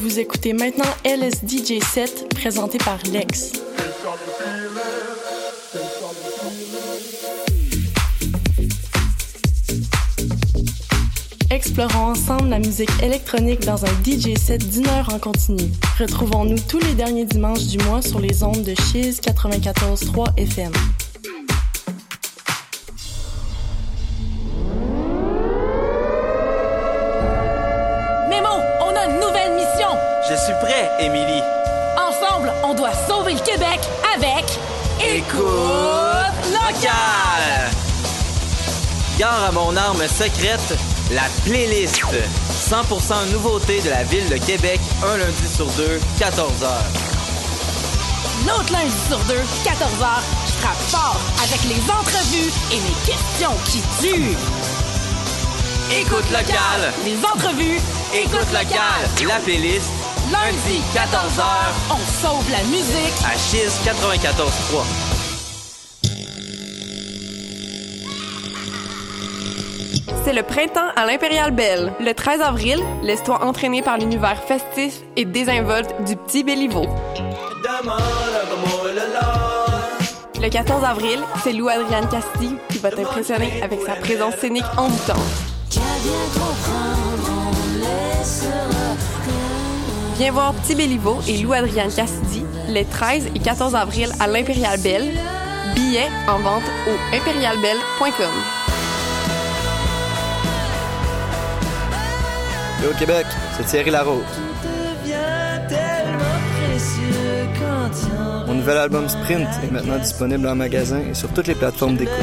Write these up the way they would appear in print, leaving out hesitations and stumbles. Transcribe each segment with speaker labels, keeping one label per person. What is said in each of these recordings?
Speaker 1: Vous écoutez maintenant LSDJ7, présenté par Lex. Explorons ensemble la musique électronique dans un DJ set d'une heure en continu. Retrouvons-nous tous les derniers dimanches du mois sur les ondes de Chiz 94.3 FM.
Speaker 2: Nemo, on a une nouvelle mission!
Speaker 3: Je suis prêt, Émilie.
Speaker 2: Ensemble, on doit sauver le Québec avec...
Speaker 3: Écoute locale! Gare à mon arme secrète, la playlist. 100% nouveautés de la ville de Québec, un lundi sur deux, 14h.
Speaker 2: L'autre lundi sur deux, 14h, je frappe fort avec les entrevues et les questions qui tuent.
Speaker 3: Écoute locale!
Speaker 2: Les entrevues,
Speaker 3: Écoute locale! La playlist.
Speaker 2: lundi, 14h, on sauve la musique.
Speaker 3: À Chiz 94.3.
Speaker 4: C'est le printemps à l'Impérial Belle. Le 13 avril, laisse-toi entraîner par l'univers festif et désinvolte du Petit Béliveau. Le 14 avril, c'est Lou Adrienne Cassidy qui va t'impressionner avec sa présence scénique envoûtante. Viens voir Petit Béliveau et Lou Adrienne Cassidy les 13 et 14 avril à l'Impérial Belle. Billets en vente au impérialbelle.com.
Speaker 5: Au Québec, c'est Thierry Larose. Mon nouvel album Sprint est maintenant disponible en magasin et sur toutes les plateformes d'écoute.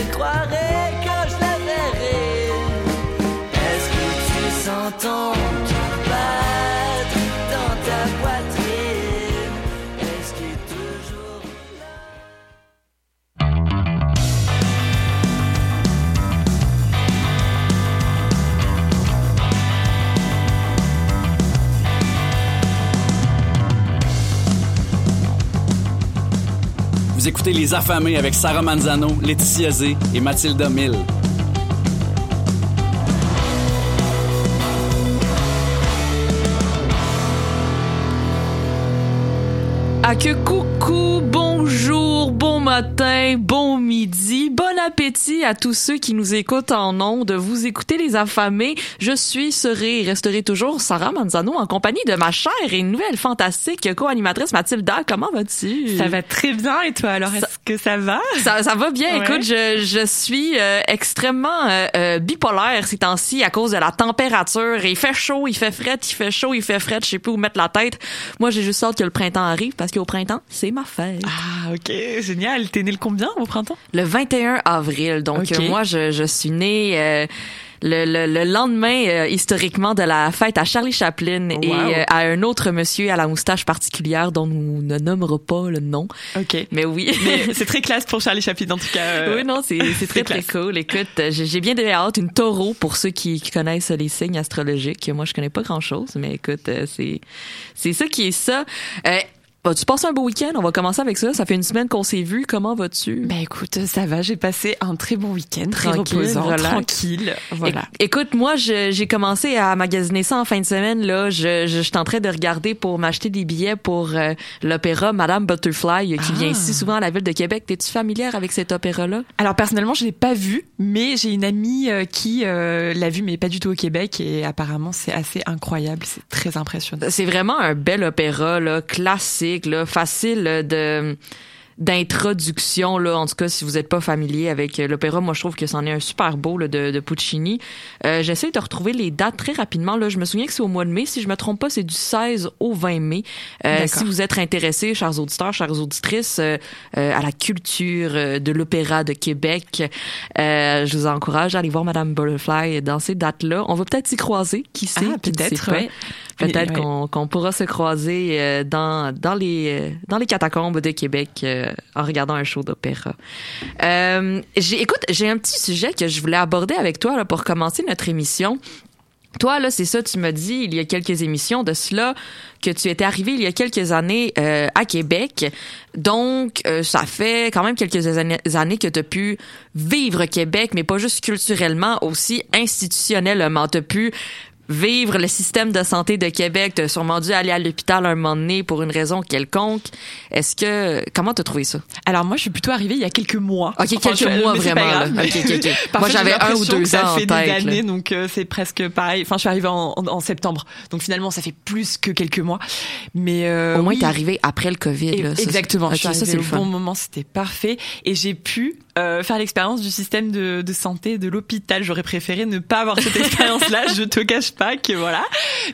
Speaker 6: Est-ce que tu sens ton cœur battre dans ta poitrine? Est-ce qu'il est toujours
Speaker 7: Vous écoutez Les Affamés avec Sarah Manzano, Laetitia Zé et Mathilda Mille.
Speaker 8: Ah que coucou, bonjour, bon matin, bon midi, bon appétit à tous ceux qui nous écoutent en ondes. Vous écoutez Les Affamés. Je serai et resterai toujours Sarah Manzano en compagnie de ma chère et nouvelle fantastique co-animatrice Mathilda. Comment vas-tu?
Speaker 9: Ça va très bien et toi alors, est-ce que ça va?
Speaker 8: Ça va bien. Ouais. Écoute, je suis extrêmement bipolaire ces temps-ci à cause de la température. Il fait chaud, il fait fret, il fait chaud, il fait fret. Je sais plus où mettre la tête. Moi, j'ai juste hâte que le printemps arrive parce qu'au printemps, c'est ma fête.
Speaker 9: Ah, ok, génial. T'es né le combien au printemps?
Speaker 8: Le 21 avril. Donc, okay. Moi, je suis née le lendemain, historiquement, de la fête à Charlie Chaplin et à un autre monsieur à la moustache particulière dont nous ne nommerons pas le nom.
Speaker 9: Ok.
Speaker 8: Mais oui.
Speaker 9: Mais c'est très classe pour Charlie Chaplin, en tout cas.
Speaker 8: Oui, non, c'est très, très cool. Écoute, j'ai bien hâte. Une taureau, pour ceux qui connaissent les signes astrologiques. Moi, je connais pas grand-chose, mais écoute, c'est ça qui est ça. Vas-tu passer un beau week-end? On va commencer avec ça. Ça fait une semaine qu'on s'est vu. Comment vas-tu?
Speaker 9: Ben écoute, ça va. J'ai passé un très bon week-end, très reposant, tranquille. Voilà.
Speaker 8: Écoute, moi, j'ai commencé à magasiner ça en fin de semaine. Là, je tenterais de regarder pour m'acheter des billets pour l'opéra Madame Butterfly qui vient ici souvent à la ville de Québec. T'es-tu familière avec cet opéra-là?
Speaker 9: Alors personnellement, je l'ai pas vu, mais j'ai une amie qui l'a vu, mais pas du tout au Québec, et apparemment c'est assez incroyable. C'est très impressionnant.
Speaker 8: C'est vraiment un bel opéra, là, classique. Là, facile d'introduction, là, en tout cas, si vous n'êtes pas familier avec l'opéra, moi, je trouve que c'en est un super beau là, de Puccini. J'essaie de retrouver les dates très rapidement. Là, je me souviens que c'est au mois de mai. Si je me trompe pas, c'est du 16 au 20 mai. Si vous êtes intéressés, chers auditeurs, chères auditrices, à la culture de l'opéra de Québec, je vous encourage à aller voir Madame Butterfly dans ces dates-là. On va peut-être s'y croiser, qui sait?
Speaker 9: Peut-être, ouais.
Speaker 8: Peut-être qu'on pourra se croiser dans les catacombes de Québec en regardant un show d'opéra. Écoute, j'ai un petit sujet que je voulais aborder avec toi là, pour commencer notre émission. Toi, là, c'est ça, tu m'as dit il y a quelques émissions de cela que tu étais arrivé il y a quelques années à Québec. Donc, ça fait quand même quelques années que tu as pu vivre Québec, mais pas juste culturellement, aussi institutionnellement. Tu as pu vivre le système de santé de Québec. T'as sûrement dû aller à l'hôpital un moment donné pour une raison quelconque. Comment t'as trouvé ça?
Speaker 9: Alors moi, je suis plutôt arrivée il y a quelques mois.
Speaker 8: OK, quelques mois vraiment. Là. OK. Moi, j'avais 1 ou 2 ans en tête.
Speaker 9: Ça fait des années, donc c'est presque pareil. Enfin, je suis arrivée en septembre. Donc finalement, ça fait plus que quelques mois. Mais
Speaker 8: au moins, t'es arrivée après le COVID. Là.
Speaker 9: Exactement.
Speaker 8: Ça,
Speaker 9: je suis arrivée au bon moment, c'était parfait. Et j'ai pu faire l'expérience du système de santé de l'hôpital. J'aurais préféré ne pas avoir cette expérience-là. Je te cache pas que voilà.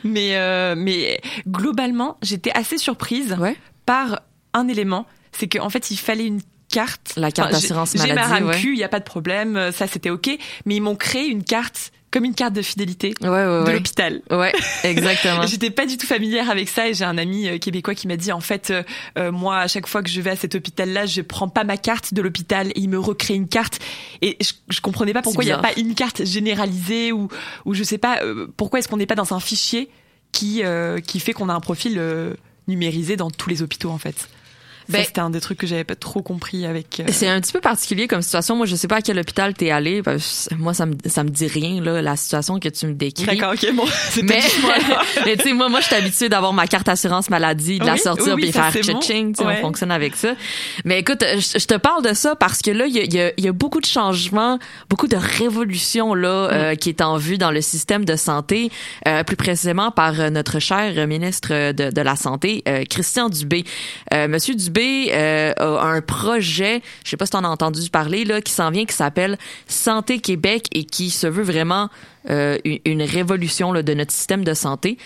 Speaker 9: Mais globalement, j'étais assez surprise par un élément, c'est qu'en fait, il fallait une carte.
Speaker 8: La carte d'assurance maladie.
Speaker 9: J'ai ma RAMQ, il y a pas de problème, ça c'était OK. Mais ils m'ont créé une carte comme une carte de fidélité de l'hôpital.
Speaker 8: Ouais, exactement.
Speaker 9: J'étais pas du tout familière avec ça et j'ai un ami québécois qui m'a dit en fait moi à chaque fois que je vais à cet hôpital-là, je prends pas ma carte de l'hôpital et il me recrée une carte et je comprenais pas pourquoi il y a pas une carte généralisée ou je sais pas pourquoi est-ce qu'on n'est pas dans un fichier qui fait qu'on a un profil numérisé dans tous les hôpitaux en fait. Ça, c'était un des trucs que j'avais pas trop compris avec...
Speaker 8: C'est un petit peu particulier comme situation. Moi, je sais pas à quel hôpital t'es allé. Moi, ça me dit rien, là, la situation que tu me décris.
Speaker 9: D'accord, OK, bon.
Speaker 8: Mais tu sais, moi, je suis habituée d'avoir ma carte assurance maladie, de la sortir puis faire tching, tu sais, on fonctionne avec ça. Mais écoute, je te parle de ça parce que là, il y a beaucoup de changements, beaucoup de révolutions, là, qui est en vue dans le système de santé, plus précisément par notre cher ministre de la Santé, Christian Dubé. Monsieur Dubé a un projet, je sais pas si t'en as entendu parler, là, qui s'en vient, qui s'appelle Santé Québec et qui se veut vraiment une révolution là, de notre système de santé.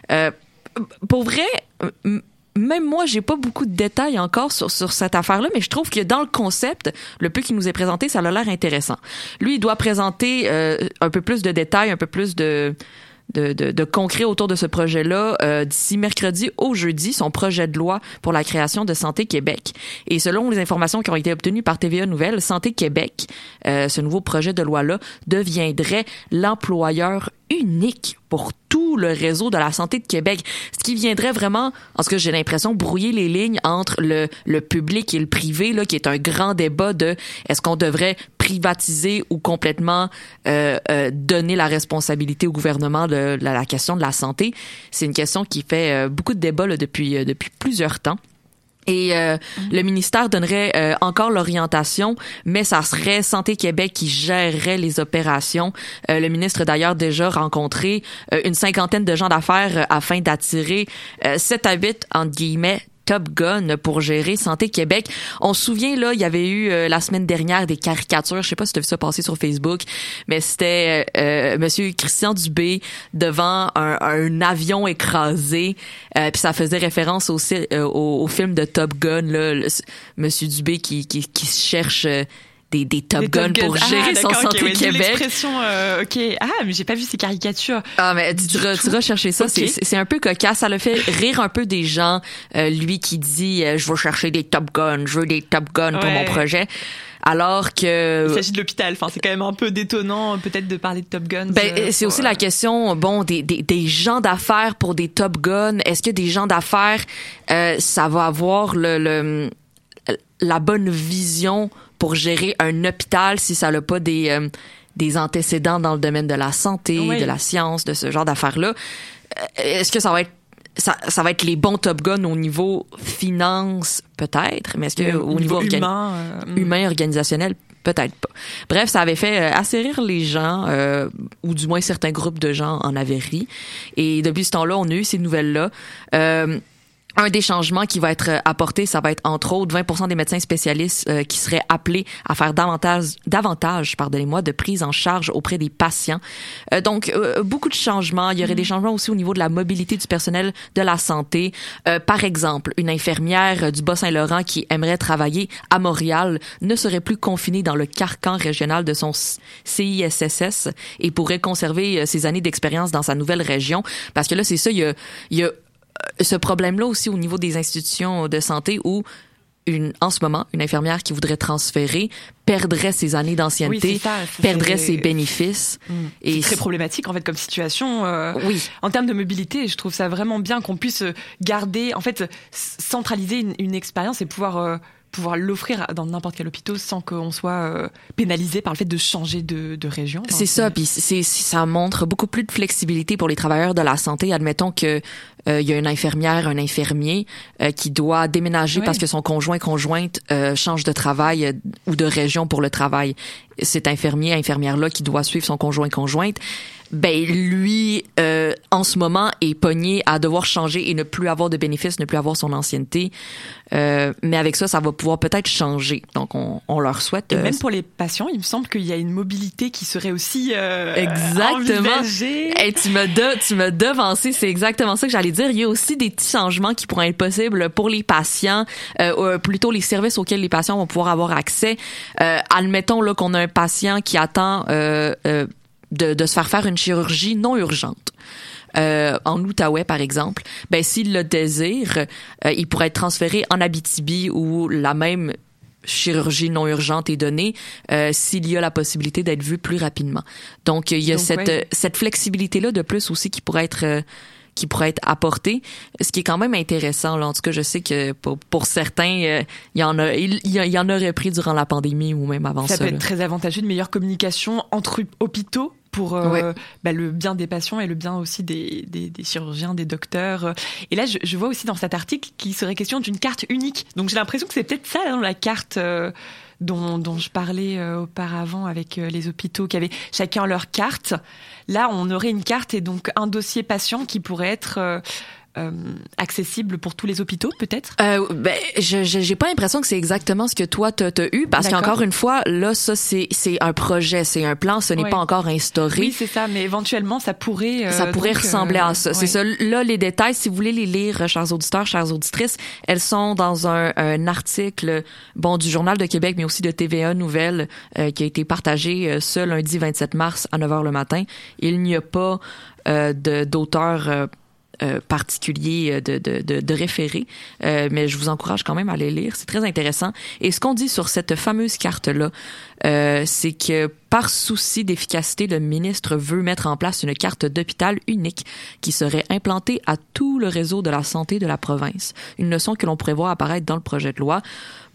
Speaker 8: Pour vrai, même moi, j'ai pas beaucoup de détails encore sur cette affaire-là, mais je trouve que dans le concept, le peu qui nous est présenté, ça a l'air intéressant. Lui, il doit présenter un peu plus de détails, un peu plus de concret autour de ce projet-là d'ici mercredi au jeudi, son projet de loi pour la création de Santé Québec. Et selon les informations qui ont été obtenues par TVA Nouvelles, Santé Québec, ce nouveau projet de loi-là, deviendrait l'employeur unique pour tout le réseau de la santé de Québec. Ce qui viendrait vraiment, en ce que j'ai l'impression, brouiller les lignes entre le public et le privé, là, qui est un grand débat de est-ce qu'on devrait privatiser ou complètement donner la responsabilité au gouvernement de la question de la santé. C'est une question qui fait beaucoup de débats là, depuis plusieurs temps. Et le ministère donnerait encore l'orientation, mais ça serait Santé Québec qui gérerait les opérations. Le ministre a d'ailleurs déjà rencontré une 50aine de gens d'affaires afin d'attirer 7 à 8, entre guillemets, Top Gun pour gérer Santé Québec. On se souvient, là, il y avait eu la semaine dernière des caricatures, je sais pas si tu as vu ça passer sur Facebook, mais c'était Monsieur Christian Dubé devant un avion écrasé, puis ça faisait référence aussi au film de Top Gun, là, Monsieur Dubé qui cherche des Top Gun pour gérer son Santé Québec.
Speaker 9: L'expression, OK. Ah, mais j'ai pas vu ces caricatures.
Speaker 8: Ah, mais tu iras chercher ça. Okay. C'est un peu cocasse. Ça le fait rire un peu des gens. Lui qui dit, je veux chercher des Top Gun, je veux des Top Gun pour mon projet. Alors que...
Speaker 9: Il s'agit de l'hôpital. Enfin, c'est quand même un peu détonnant, peut-être, de parler de Top Gun.
Speaker 8: C'est aussi la question, des gens d'affaires pour des Top Gun. Est-ce que des gens d'affaires, ça va avoir la bonne vision pour gérer un hôpital si ça n'a pas des antécédents dans le domaine de la santé, de la science, de ce genre d'affaires-là? Est-ce que ça va être les bons Top Gun au niveau finance, peut-être, mais est-ce que au niveau humain, organisationnel, peut-être pas. Bref, ça avait fait assez rire les gens, ou du moins certains groupes de gens en avaient ri. Et depuis ce temps-là, on a eu ces nouvelles-là. Un des changements qui va être apporté, ça va être entre autres 20% des médecins spécialistes qui seraient appelés à faire davantage, de prise en charge auprès des patients. Donc, beaucoup de changements. Il y aurait des changements aussi au niveau de la mobilité du personnel de la santé. Par exemple, une infirmière du Bas-Saint-Laurent qui aimerait travailler à Montréal ne serait plus confinée dans le carcan régional de son CISSS et pourrait conserver ses années d'expérience dans sa nouvelle région. Parce que là, c'est ça, il y a ce problème-là aussi au niveau des institutions de santé où en ce moment, une infirmière qui voudrait transférer perdrait ses années d'ancienneté, perdrait ses bénéfices.
Speaker 9: C'est très problématique en fait comme situation. En termes de mobilité, je trouve ça vraiment bien qu'on puisse garder, en fait, centraliser une expérience et pouvoir pouvoir l'offrir dans n'importe quel hôpital sans qu'on soit pénalisé par le fait de changer de région. Enfin,
Speaker 8: c'est ça, puis ça montre beaucoup plus de flexibilité pour les travailleurs de la santé. Admettons que il y a une infirmière, un infirmier qui doit déménager parce que son conjointe change de travail ou de région pour le travail. Cet infirmière-là qui doit suivre son conjointe, ben lui, en ce moment, est pogné à devoir changer et ne plus avoir de bénéfices, ne plus avoir son ancienneté. Mais avec ça va pouvoir peut-être changer. Donc, on leur souhaite...
Speaker 9: Et même pour les patients, il me semble qu'il y a une mobilité qui serait aussi
Speaker 8: exactement.
Speaker 9: envisagée.
Speaker 8: Hey, tu m'as devancé, c'est exactement ça que j'allais dire. Il y a aussi des petits changements qui pourraient être possibles pour les patients, plutôt les services auxquels les patients vont pouvoir avoir accès. Admettons là qu'on a un patient qui attend de se faire une chirurgie non urgente. En Outaouais, par exemple, ben s'il le désire, il pourrait être transféré en Abitibi où la même chirurgie non urgente est donnée s'il y a la possibilité d'être vu plus rapidement. Donc il y a cette flexibilité-là de plus aussi qui pourrait être apportée, ce qui est quand même intéressant. Là. En tout cas, je sais que pour certains, il y en aurait pris durant la pandémie ou même avant ça.
Speaker 9: Ça peut être très avantageux, une meilleure communication entre hôpitaux pour le bien des patients et le bien aussi des chirurgiens, des docteurs. Et là, je vois aussi dans cet article qu'il serait question d'une carte unique. Donc j'ai l'impression que c'est peut-être ça dans la carte dont je parlais auparavant avec les hôpitaux qui avaient chacun leur carte. Là, on aurait une carte et donc un dossier patient qui pourrait être accessible pour tous les hôpitaux, peut-être?
Speaker 8: J'ai pas l'impression que c'est exactement ce que toi t'as eu, parce qu'encore une fois, là, ça, c'est un projet, c'est un plan, ce n'est pas encore instauré.
Speaker 9: Oui, c'est ça, mais éventuellement, ça pourrait
Speaker 8: ressembler à ça. C'est ça. Là, les détails, si vous voulez les lire, chers auditeurs, chères auditrices, elles sont dans un article, du Journal de Québec, mais aussi de TVA Nouvelles, qui a été partagé ce lundi 27 mars à 9h le matin. Il n'y a pas d'auteur particulier de référé, mais je vous encourage quand même à les lire, c'est très intéressant. Et ce qu'on dit sur cette fameuse carte-là, c'est que par souci d'efficacité, le ministre veut mettre en place une carte d'hôpital unique qui serait implantée à tout le réseau de la santé de la province. Une leçon que l'on pourrait voir apparaître dans le projet de loi.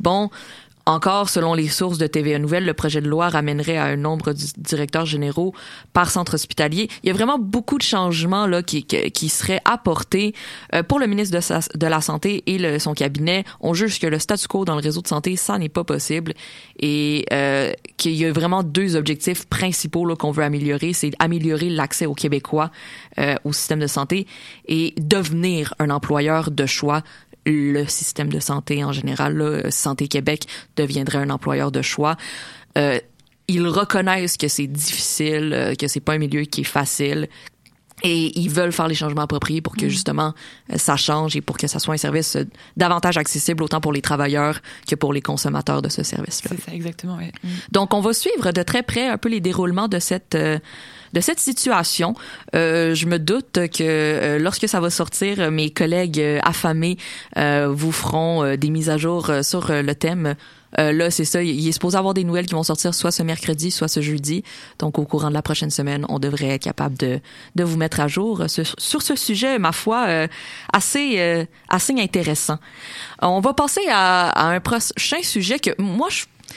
Speaker 8: Encore, selon les sources de TVA Nouvelles, le projet de loi ramènerait à un nombre de directeurs généraux par centre hospitalier. Il y a vraiment beaucoup de changements là qui seraient apportés pour le ministre de la Santé et son cabinet. On juge que le statu quo dans le réseau de santé, ça n'est pas possible, et qu'il y a vraiment deux objectifs principaux là qu'on veut améliorer. C'est améliorer l'accès aux Québécois au système de santé et devenir un employeur de choix. Le système de santé en général, là, Santé Québec deviendrait un employeur de choix. Ils reconnaissent que c'est difficile, que c'est pas un milieu qui est facile, et ils veulent faire les changements appropriés pour que justement ça change et pour que ça soit un service davantage accessible autant pour les travailleurs que pour les consommateurs de ce service-là.
Speaker 9: C'est ça, exactement, oui.
Speaker 8: Donc, on va suivre de très près un peu les déroulements de cette situation. Je me doute que lorsque ça va sortir, mes collègues affamés vous feront des mises à jour sur le thème. Là, c'est ça, il est supposé avoir des nouvelles qui vont sortir soit ce mercredi, soit ce jeudi. Donc, au courant de la prochaine semaine, on devrait être capable de vous mettre à jour sur ce sujet, ma foi, assez intéressant. On va passer à un prochain sujet que moi,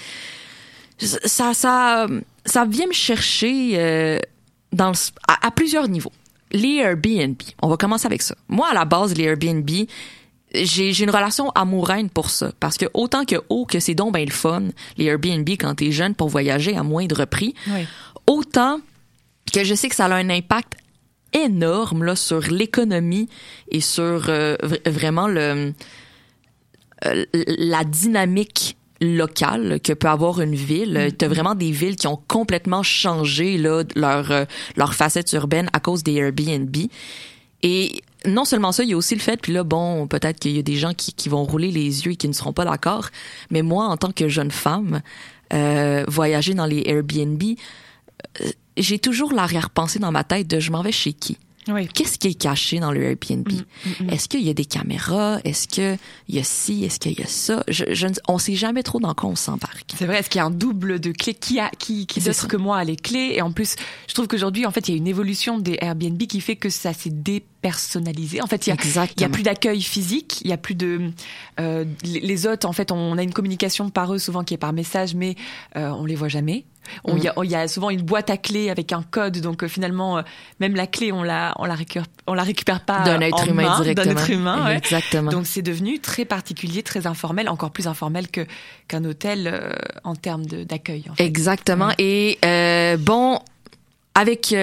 Speaker 8: ça vient me chercher à plusieurs niveaux. Les Airbnb. On va commencer avec ça. Moi, à la base, les Airbnb, j'ai une relation amoureuse pour ça. Parce que autant que c'est donc ben le fun, les Airbnb quand t'es jeune pour voyager à moindre prix, autant que je sais que ça a un impact énorme là sur l'économie et sur vraiment la dynamique locale que peut avoir une ville. T'as vraiment des villes qui ont complètement changé là leur facette urbaine à cause des Airbnb. Et non seulement ça, il y a aussi le fait, puis là, peut-être qu'il y a des gens qui vont rouler les yeux et qui ne seront pas d'accord, mais moi, en tant que jeune femme, voyager dans les Airbnb, j'ai toujours l'arrière-pensée dans ma tête de je m'en vais chez qui? Oui. Qu'est-ce qui est caché dans le Airbnb? Est-ce qu'il y a des caméras? Est-ce qu'il y a ci? Est-ce qu'il y a ça? On sait jamais trop dans quoi on s'embarque.
Speaker 9: C'est vrai. Est-ce qu'il y a un double de clés? Qui d'autre que moi a les clés? Et en plus, je trouve qu'aujourd'hui, en fait, il y a une évolution des Airbnb qui fait que ça s'est personnalisé. En fait, il y a plus d'accueil physique, il y a plus de les hôtes. En fait, on a une communication par eux souvent qui est par message, mais on les voit jamais. Il y a souvent une boîte à clés avec un code, donc finalement même la clé on la récupère pas
Speaker 8: d'un être humain directement.
Speaker 9: D'un être humain, ouais.
Speaker 8: Exactement.
Speaker 9: Donc c'est devenu très particulier, très informel, encore plus informel qu'un hôtel en termes d'accueil. En fait.
Speaker 8: Exactement. Et avec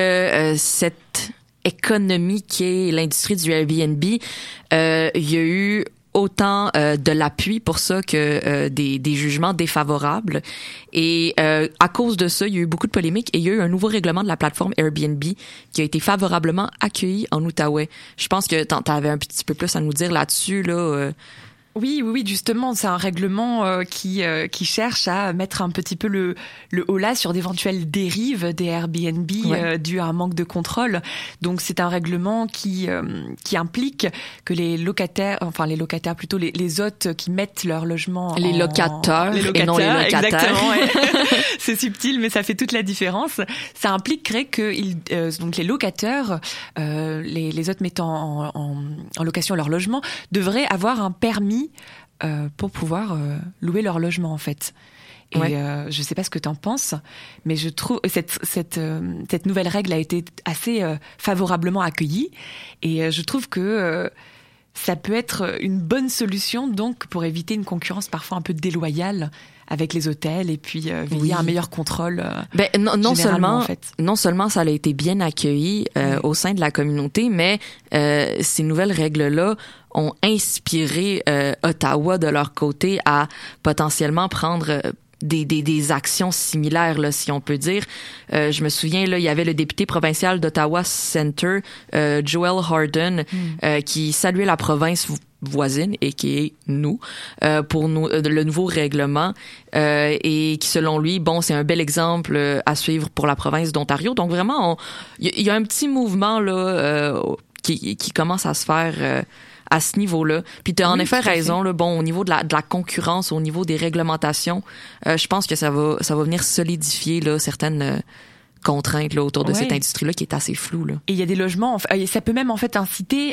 Speaker 8: cette économie qui est l'industrie du Airbnb, il y a eu autant de l'appui pour ça que des jugements défavorables. Et à cause de ça, il y a eu beaucoup de polémiques et il y a eu un nouveau règlement de la plateforme Airbnb qui a été favorablement accueilli en Outaouais. Je pense que t'avais un petit peu plus à nous dire là-dessus, là.
Speaker 9: Oui, justement, c'est un règlement qui cherche à mettre un petit peu le holà sur d'éventuelles dérives des Airbnb dues à un manque de contrôle. Donc c'est un règlement qui implique que les locataires plutôt les hôtes qui mettent leur logement
Speaker 8: les locataires et non les locataires.
Speaker 9: Exactement, ouais. C'est subtil, mais ça fait toute la différence. Ça impliquerait que donc les locataires, les hôtes mettant en location leur logement, devraient avoir un permis pour pouvoir louer leur logement en fait. Et je sais pas ce que t'en penses, mais je trouve cette nouvelle règle a été assez favorablement accueillie et je trouve que ça peut être une bonne solution donc pour éviter une concurrence parfois un peu déloyale avec les hôtels et puis veiller à un meilleur contrôle.
Speaker 8: Non seulement
Speaker 9: en fait.
Speaker 8: Non seulement ça a été bien accueilli au sein de la communauté, mais ces nouvelles règles-là ont inspiré Ottawa de leur côté à potentiellement prendre des actions similaires, là, si on peut dire. Je me souviens, là, il y avait le député provincial d'Ottawa Centre, Joel Harden, qui saluait la province voisine et qui est nous pour le nouveau règlement et qui selon lui c'est un bel exemple à suivre pour la province d'Ontario. Donc vraiment il y a un petit mouvement là qui commence à se faire à ce niveau-là. Puis tu as en effet raison là, au niveau de la concurrence, au niveau des réglementations, je pense que ça va venir solidifier là certaines contraintes là autour de cette industrie-là qui est assez floue là.
Speaker 9: Et il y a des logements, ça peut même en fait inciter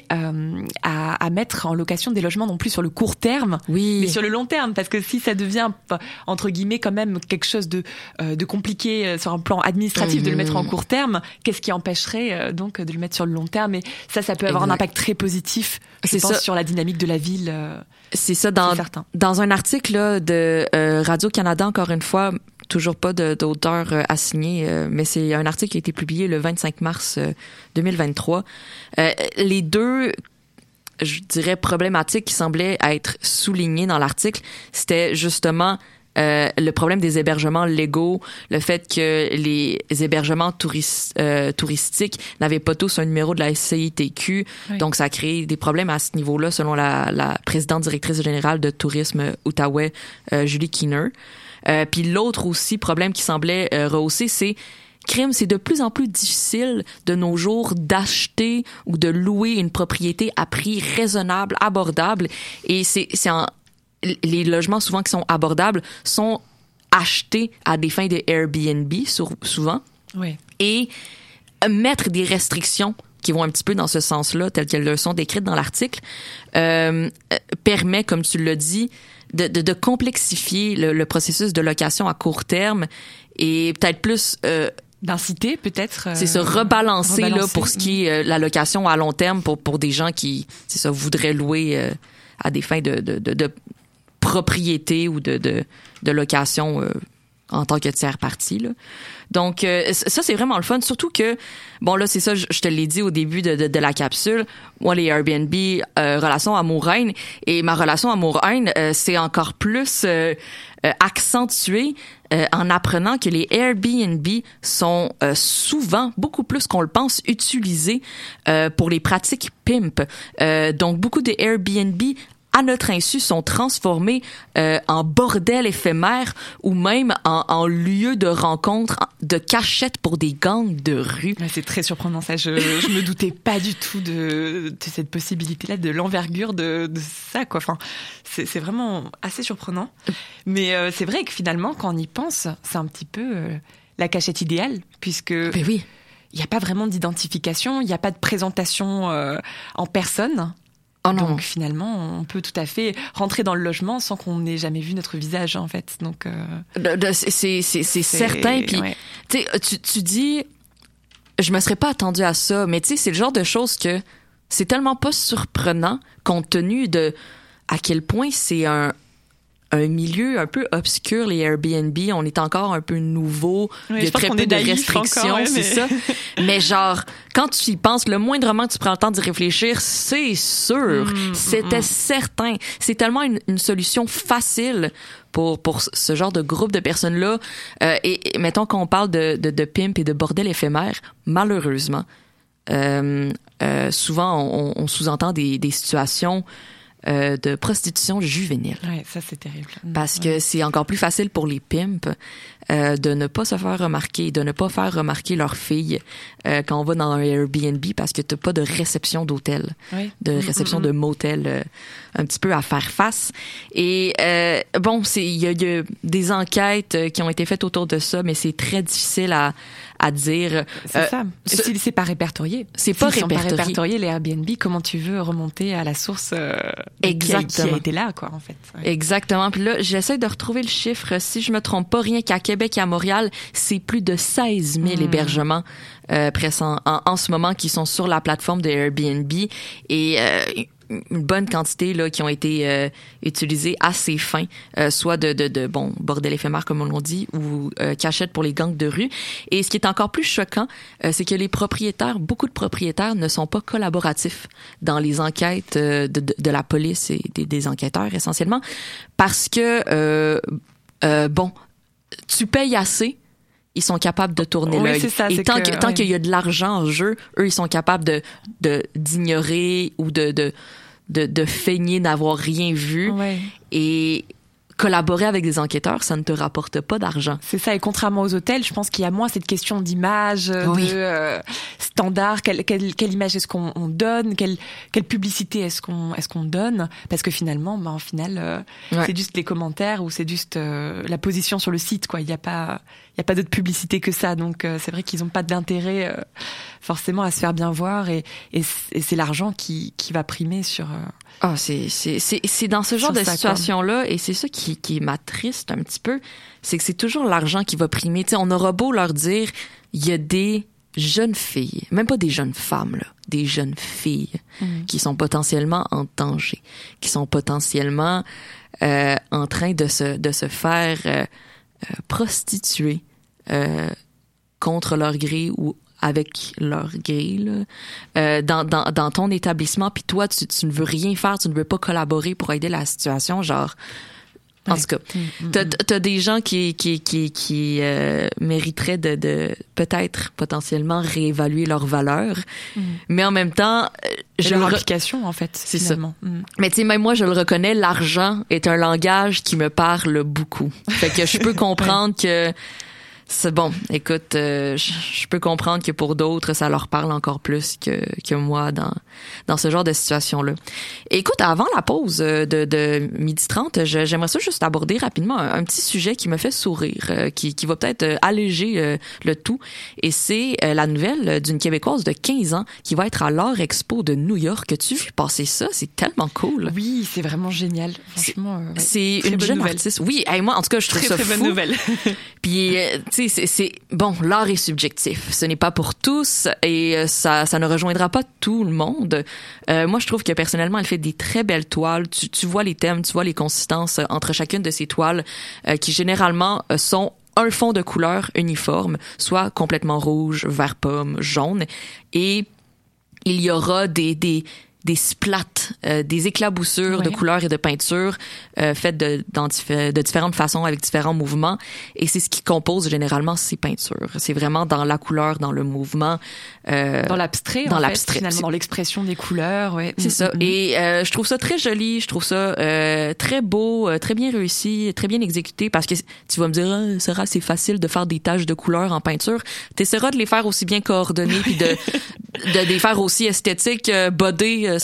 Speaker 9: à mettre en location des logements non plus sur le court terme, mais sur le long terme, parce que si ça devient entre guillemets quand même quelque chose de compliqué sur un plan administratif de le mettre en court terme, qu'est-ce qui empêcherait donc de le mettre sur le long terme? Et ça peut avoir un impact très positif, je pense, sur la dynamique de la ville.
Speaker 8: C'est ça, dans un article là, de Radio-Canada, encore une fois, toujours pas d'auteur assigné, mais c'est un article qui a été publié le 25 mars 2023. Les deux, je dirais, problématiques qui semblaient être soulignées dans l'article, c'était justement le problème des hébergements légaux, le fait que les hébergements touristiques n'avaient pas tous un numéro de la CITQ, donc ça a créé des problèmes à ce niveau-là, selon la présidente directrice générale de tourisme Outaouais, Julie Keener. Puis l'autre aussi problème qui semblait rehausser, c'est de plus en plus difficile de nos jours d'acheter ou de louer une propriété à prix raisonnable, abordable. Et les logements souvent qui sont abordables sont achetés à des fins de Airbnb souvent.
Speaker 9: Oui.
Speaker 8: Et mettre des restrictions qui vont un petit peu dans ce sens-là, telles qu'elles sont décrites dans l'article, permet, comme tu l'as dit, de complexifier le processus de location à court terme et peut-être plus
Speaker 9: d'inciter peut-être
Speaker 8: c'est ça, rebalancer là pour ce qui est la location à long terme pour des gens qui voudraient louer à des fins de propriété ou de location en tant que tiers partie là. Donc ça c'est vraiment le fun, surtout que là c'est ça, je te l'ai dit au début de la capsule, moi les Airbnb relation amour-haine, et ma relation amour-haine c'est encore plus accentué en apprenant que les Airbnb sont souvent, beaucoup plus qu'on le pense, utilisés pour les pratiques pimp. Donc beaucoup de Airbnb à notre insu, sont transformés en bordel éphémère ou même en lieu de rencontre, de cachette pour des gangs de rue.
Speaker 9: C'est très surprenant ça. Je me doutais pas du tout de cette possibilité-là, de l'envergure de ça, quoi. Enfin, c'est vraiment assez surprenant. Mais c'est vrai que finalement, quand on y pense, c'est un petit peu la cachette idéale, puisque...
Speaker 8: Ben oui.
Speaker 9: il y a pas vraiment d'identification, il y a pas de présentation en personne.
Speaker 8: Oh non.
Speaker 9: Donc finalement, on peut tout à fait rentrer dans le logement sans qu'on ait jamais vu notre visage en fait. Donc
Speaker 8: c'est certain. Puis tu dis, je me serais pas attendue à ça, mais tu sais, c'est le genre de choses que c'est tellement pas surprenant compte tenu de à quel point c'est un milieu un peu obscur, les Airbnb. On est encore un peu nouveau.
Speaker 9: Oui,
Speaker 8: il y a très peu de restrictions, encore, c'est ça. Mais genre, quand tu y penses, le moindrement que tu prends le temps d'y réfléchir, c'est sûr. C'était certain. C'est tellement une solution facile pour ce genre de groupe de personnes-là. Et mettons qu'on parle de pimp et de bordel éphémère, malheureusement, souvent on sous-entend des situations de prostitution juvénile.
Speaker 9: Ouais, ça c'est terrible.
Speaker 8: Parce que c'est encore plus facile pour les pimps de ne pas se faire remarquer, de ne pas faire remarquer leurs filles quand on va dans un Airbnb parce que t'as pas de réception d'hôtel, de réception de motel un petit peu à faire face. Et bon, il y a des enquêtes qui ont été faites autour de ça, mais c'est très difficile à dire.
Speaker 9: C'est ça. C'est pas répertorié.
Speaker 8: C'est pas répertorié.
Speaker 9: Pas répertorié les Airbnb. Comment tu veux remonter à la source
Speaker 8: exactement.
Speaker 9: Qui a été là, quoi, en fait. Ouais.
Speaker 8: Exactement. Puis là, j'essaie de retrouver le chiffre. Si je me trompe pas, rien qu'à Québec et à Montréal, c'est plus de 16 000 hébergements en ce moment qui sont sur la plateforme de Airbnb et une bonne quantité là qui ont été utilisés à ces fins, soit de bon bordel éphémère comme on l'a dit, ou cachette pour les gangs de rue. Et ce qui est encore plus choquant, c'est que beaucoup de propriétaires ne sont pas collaboratifs dans les enquêtes de la police et des enquêteurs essentiellement, parce que bon, tu payes assez. Ils sont capables de tourner l'œil.
Speaker 9: C'est ça,
Speaker 8: et tant qu'il y a de l'argent en jeu, eux, ils sont capables d'ignorer ou de feigner n'avoir rien vu.
Speaker 9: Ouais.
Speaker 8: Et collaborer avec des enquêteurs, ça ne te rapporte pas d'argent.
Speaker 9: C'est ça. Et contrairement aux hôtels, je pense qu'il y a moins cette question d'image, de standard. Quelle image est-ce qu'on donne? Quelle publicité est-ce qu'on donne? Parce que finalement, en final, c'est juste les commentaires ou c'est juste la position sur le site, quoi. Il y a pas d'autre publicité que ça. Donc c'est vrai qu'ils ont pas d'intérêt forcément à se faire bien voir et c'est l'argent qui va primer sur.
Speaker 8: C'est dans ce genre de situation-là, et c'est ça qui m'attriste un petit peu, c'est que c'est toujours l'argent qui va primer. Tu sais, on aura beau leur dire, il y a des jeunes filles, même pas des jeunes femmes, là, des jeunes filles qui sont potentiellement en danger, qui sont potentiellement en train de se faire prostituer contre leur gré ou avec leur grille dans ton établissement, puis toi tu ne veux rien faire, tu ne veux pas collaborer pour aider la situation, genre en tout cas t'as des gens qui mériteraient de peut-être potentiellement réévaluer leurs valeurs, mais en même temps
Speaker 9: leur application en fait,
Speaker 8: c'est
Speaker 9: finalement.
Speaker 8: Ça. Mais tu sais, même moi je le reconnais, l'argent est un langage qui me parle beaucoup, fait que je peux comprendre que c'est bon. Écoute, je peux comprendre que pour d'autres, ça leur parle encore plus que moi dans ce genre de situation-là. Et écoute, avant la pause de 12h30, j'aimerais ça juste aborder rapidement un petit sujet qui me fait sourire, qui va peut-être alléger le tout. Et c'est la nouvelle d'une Québécoise de 15 ans qui va être à l'Art Expo de New York. As-tu vu passer ça? C'est tellement cool.
Speaker 9: Oui, c'est vraiment génial. Franchement,
Speaker 8: c'est une jeune artiste. Oui, moi, en tout cas, je trouve ça
Speaker 9: très
Speaker 8: fou.
Speaker 9: Bonne nouvelle.
Speaker 8: Puis, tu sais, c'est bon, l'art est subjectif. Ce n'est pas pour tous et ça ne rejoindra pas tout le monde. Moi, je trouve que personnellement, elle fait des très belles toiles. Tu vois les thèmes, tu vois les consistances entre chacune de ces toiles qui généralement sont un fond de couleur uniforme, soit complètement rouge, vert pomme, jaune, et il y aura des splats, des éclaboussures de couleurs et de peintures faites de différentes façons avec différents mouvements, et c'est ce qui compose généralement ces peintures. C'est vraiment dans la couleur, dans le mouvement,
Speaker 9: dans l'abstrait, finalement, dans l'expression des couleurs. Ouais.
Speaker 8: C'est ça. Et je trouve ça très joli, je trouve ça très beau, très bien réussi, très bien exécuté, parce que tu vas me dire, Sarah, c'est facile de faire des taches de couleurs en peinture. T'essaieras de les faire aussi bien coordonnées puis de les faire aussi esthétiques, bodés,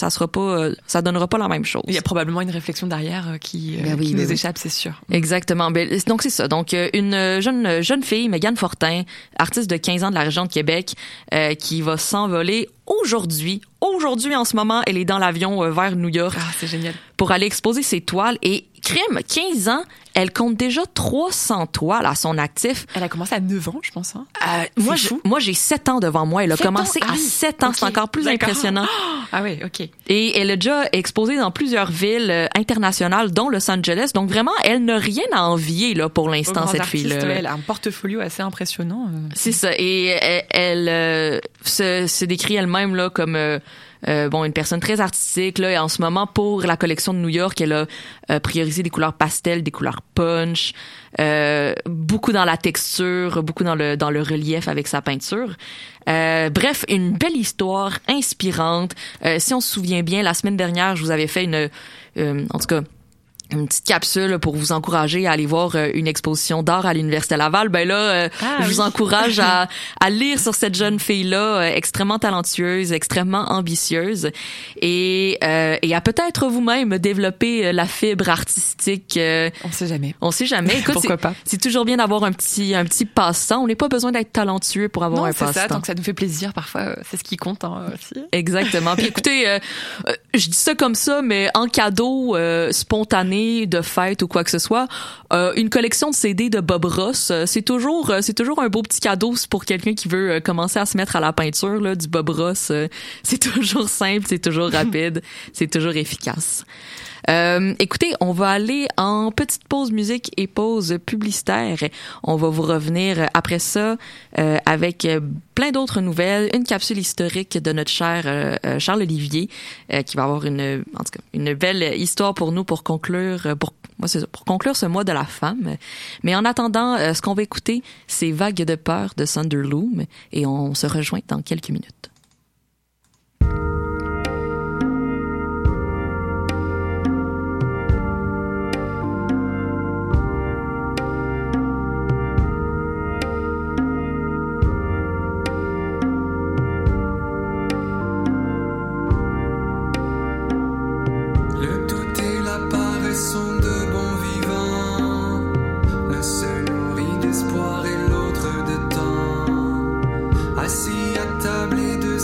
Speaker 8: ça donnera pas la même chose.
Speaker 9: Il y a probablement une réflexion derrière qui nous échappe, c'est sûr.
Speaker 8: Exactement. Donc c'est ça. Donc une jeune fille, Mégane Fortin, artiste de 15 ans de la région de Québec, qui va s'envoler aujourd'hui en ce moment, elle est dans l'avion vers New York.
Speaker 9: Ah, c'est génial.
Speaker 8: Pour aller exposer ses toiles. Et crime, 15 ans, elle compte déjà 300 toiles à son actif.
Speaker 9: Elle a commencé à 9 ans, je pense. Hein?
Speaker 8: Moi, j'ai 7 ans devant moi. Elle a commencé à 7 ans. Okay. C'est encore plus impressionnant.
Speaker 9: Ah oui, OK.
Speaker 8: Et elle a déjà exposé dans plusieurs villes internationales, dont Los Angeles. Donc vraiment, elle n'a rien à envier là, pour l'instant, cette fille-là.
Speaker 9: Elle a un portfolio assez impressionnant.
Speaker 8: C'est ça. Et elle se décrit elle-même là, comme... une personne très artistique là, et en ce moment pour la collection de New York, elle a priorisé des couleurs pastel, des couleurs punch, beaucoup dans la texture, beaucoup dans le relief avec sa peinture. Bref, une belle histoire inspirante. Si on se souvient bien, la semaine dernière, je vous avais fait en tout cas une petite capsule pour vous encourager à aller voir une exposition d'art à l'Université Laval. Ben là, je vous encourage à lire sur cette jeune fille-là, extrêmement talentueuse, extrêmement ambitieuse, et à peut-être vous-même développer la fibre artistique.
Speaker 9: On sait jamais.
Speaker 8: Écoute,
Speaker 9: pourquoi pas.
Speaker 8: C'est toujours bien d'avoir un petit passe-temps. On n'est pas besoin d'être talentueux pour avoir un passe-temps.
Speaker 9: C'est ça, tant que ça nous fait plaisir, parfois, c'est ce qui compte aussi.
Speaker 8: Exactement. Puis écoutez, je dis ça comme ça, mais en cadeau spontané, de fête ou quoi que ce soit, une collection de CD de Bob Ross, c'est toujours un beau petit cadeau pour quelqu'un qui veut commencer à se mettre à la peinture là, du Bob Ross. C'est toujours simple, c'est toujours rapide, c'est toujours efficace. Écoutez, on va aller en petite pause musique et pause publicitaire. On va vous revenir après ça avec plein d'autres nouvelles, une capsule historique de notre cher Charles Olivier qui va avoir une belle histoire pour nous pour conclure ce mois de la femme. Mais en attendant, ce qu'on va écouter, c'est Vague de peur de Thunderloom et on se rejoint dans quelques minutes.
Speaker 10: Sont de bons vivants, l'un se nourrit d'espoir et l'autre de temps, assis à table et de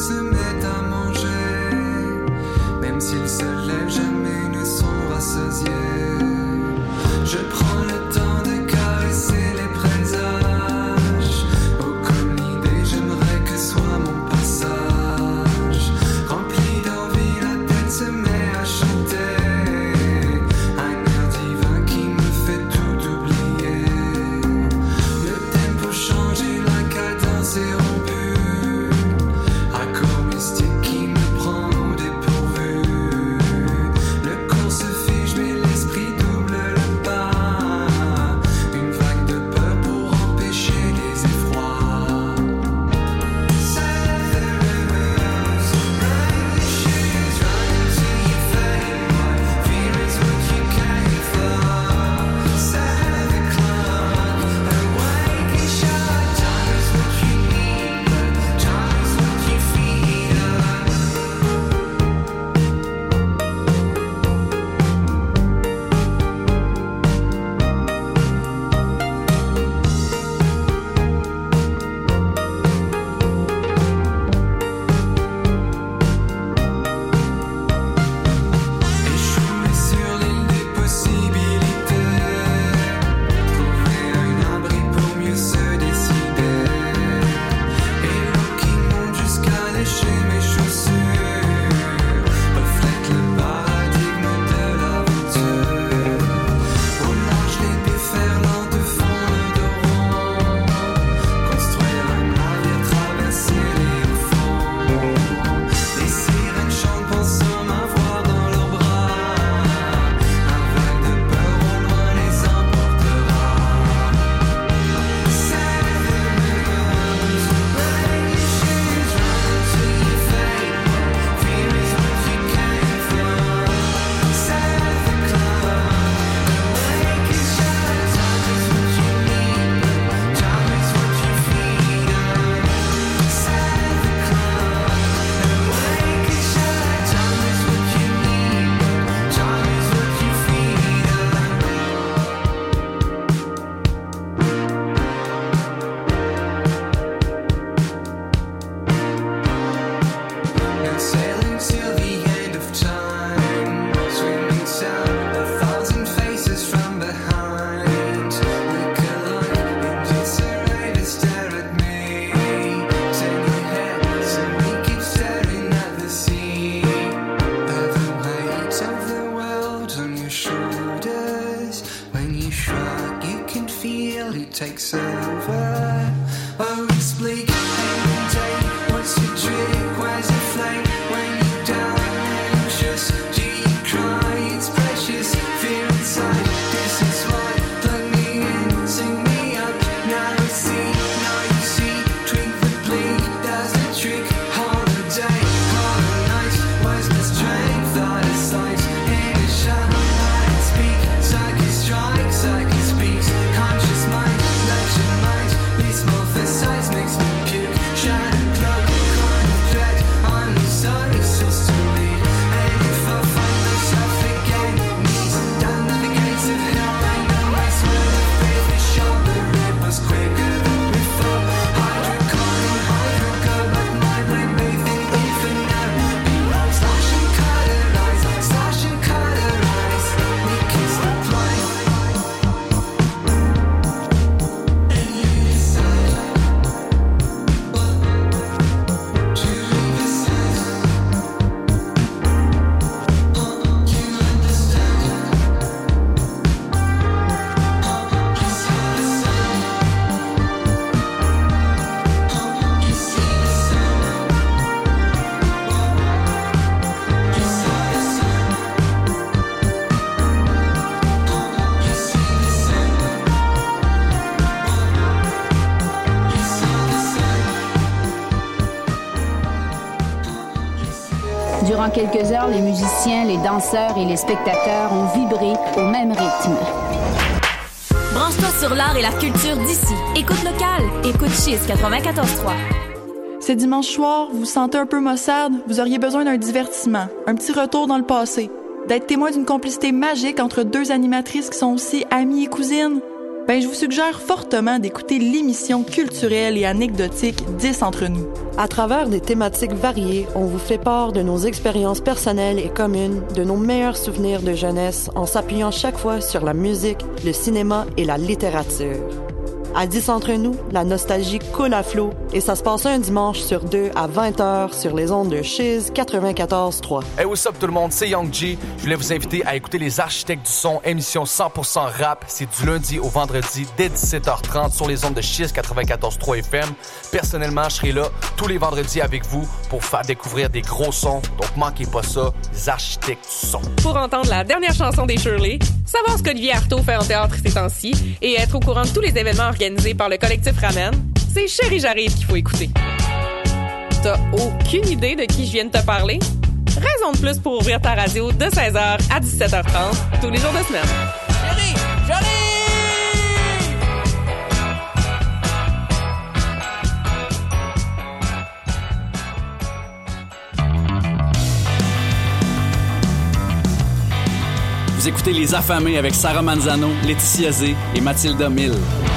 Speaker 11: Durant quelques heures, les musiciens, les danseurs et les spectateurs ont vibré au même rythme.
Speaker 12: Branche-toi sur l'art et la culture d'ici. Écoute locale. Écoute Chiz 94.3.
Speaker 13: C'est dimanche soir, vous vous sentez un peu maussade, vous auriez besoin d'un divertissement, un petit retour dans le passé, d'être témoin d'une complicité magique entre deux animatrices qui sont aussi amies et cousines. Ben, je vous suggère fortement d'écouter l'émission culturelle et anecdotique 10 entre nous.
Speaker 14: À travers des thématiques variées, on vous fait part de nos expériences personnelles et communes, de nos meilleurs souvenirs de jeunesse, en s'appuyant chaque fois sur la musique, le cinéma et la littérature. À 10 entre nous, la nostalgie coule à flot et ça se passe un dimanche sur 2 à 20h sur les ondes de Chiz 94.3.
Speaker 15: Hey, what's up tout le monde, c'est Young G. Je voulais vous inviter à écouter Les Architectes du Son, émission 100% rap. C'est du lundi au vendredi dès 17h30 sur les ondes de Chiz 94.3 FM. Personnellement, je serai là tous les vendredis avec vous pour faire découvrir des gros sons. Donc manquez pas ça, Les Architectes du Son.
Speaker 16: Pour entendre la dernière chanson des Shirley, savoir ce qu'Olivier Artaud fait en théâtre ces temps-ci et être au courant de tous les événements organisés par le collectif Ramen, c'est Chérie J'arrive qu'il faut écouter. T'as aucune idée de qui je viens de te parler? Raison de plus pour ouvrir ta radio de 16h à 17h30 tous les jours de semaine.
Speaker 6: Chérie, j'arrive!
Speaker 7: Vous écoutez Les Affamés avec Sarah Manzano, Laetitia Zé et Mathilda Mille.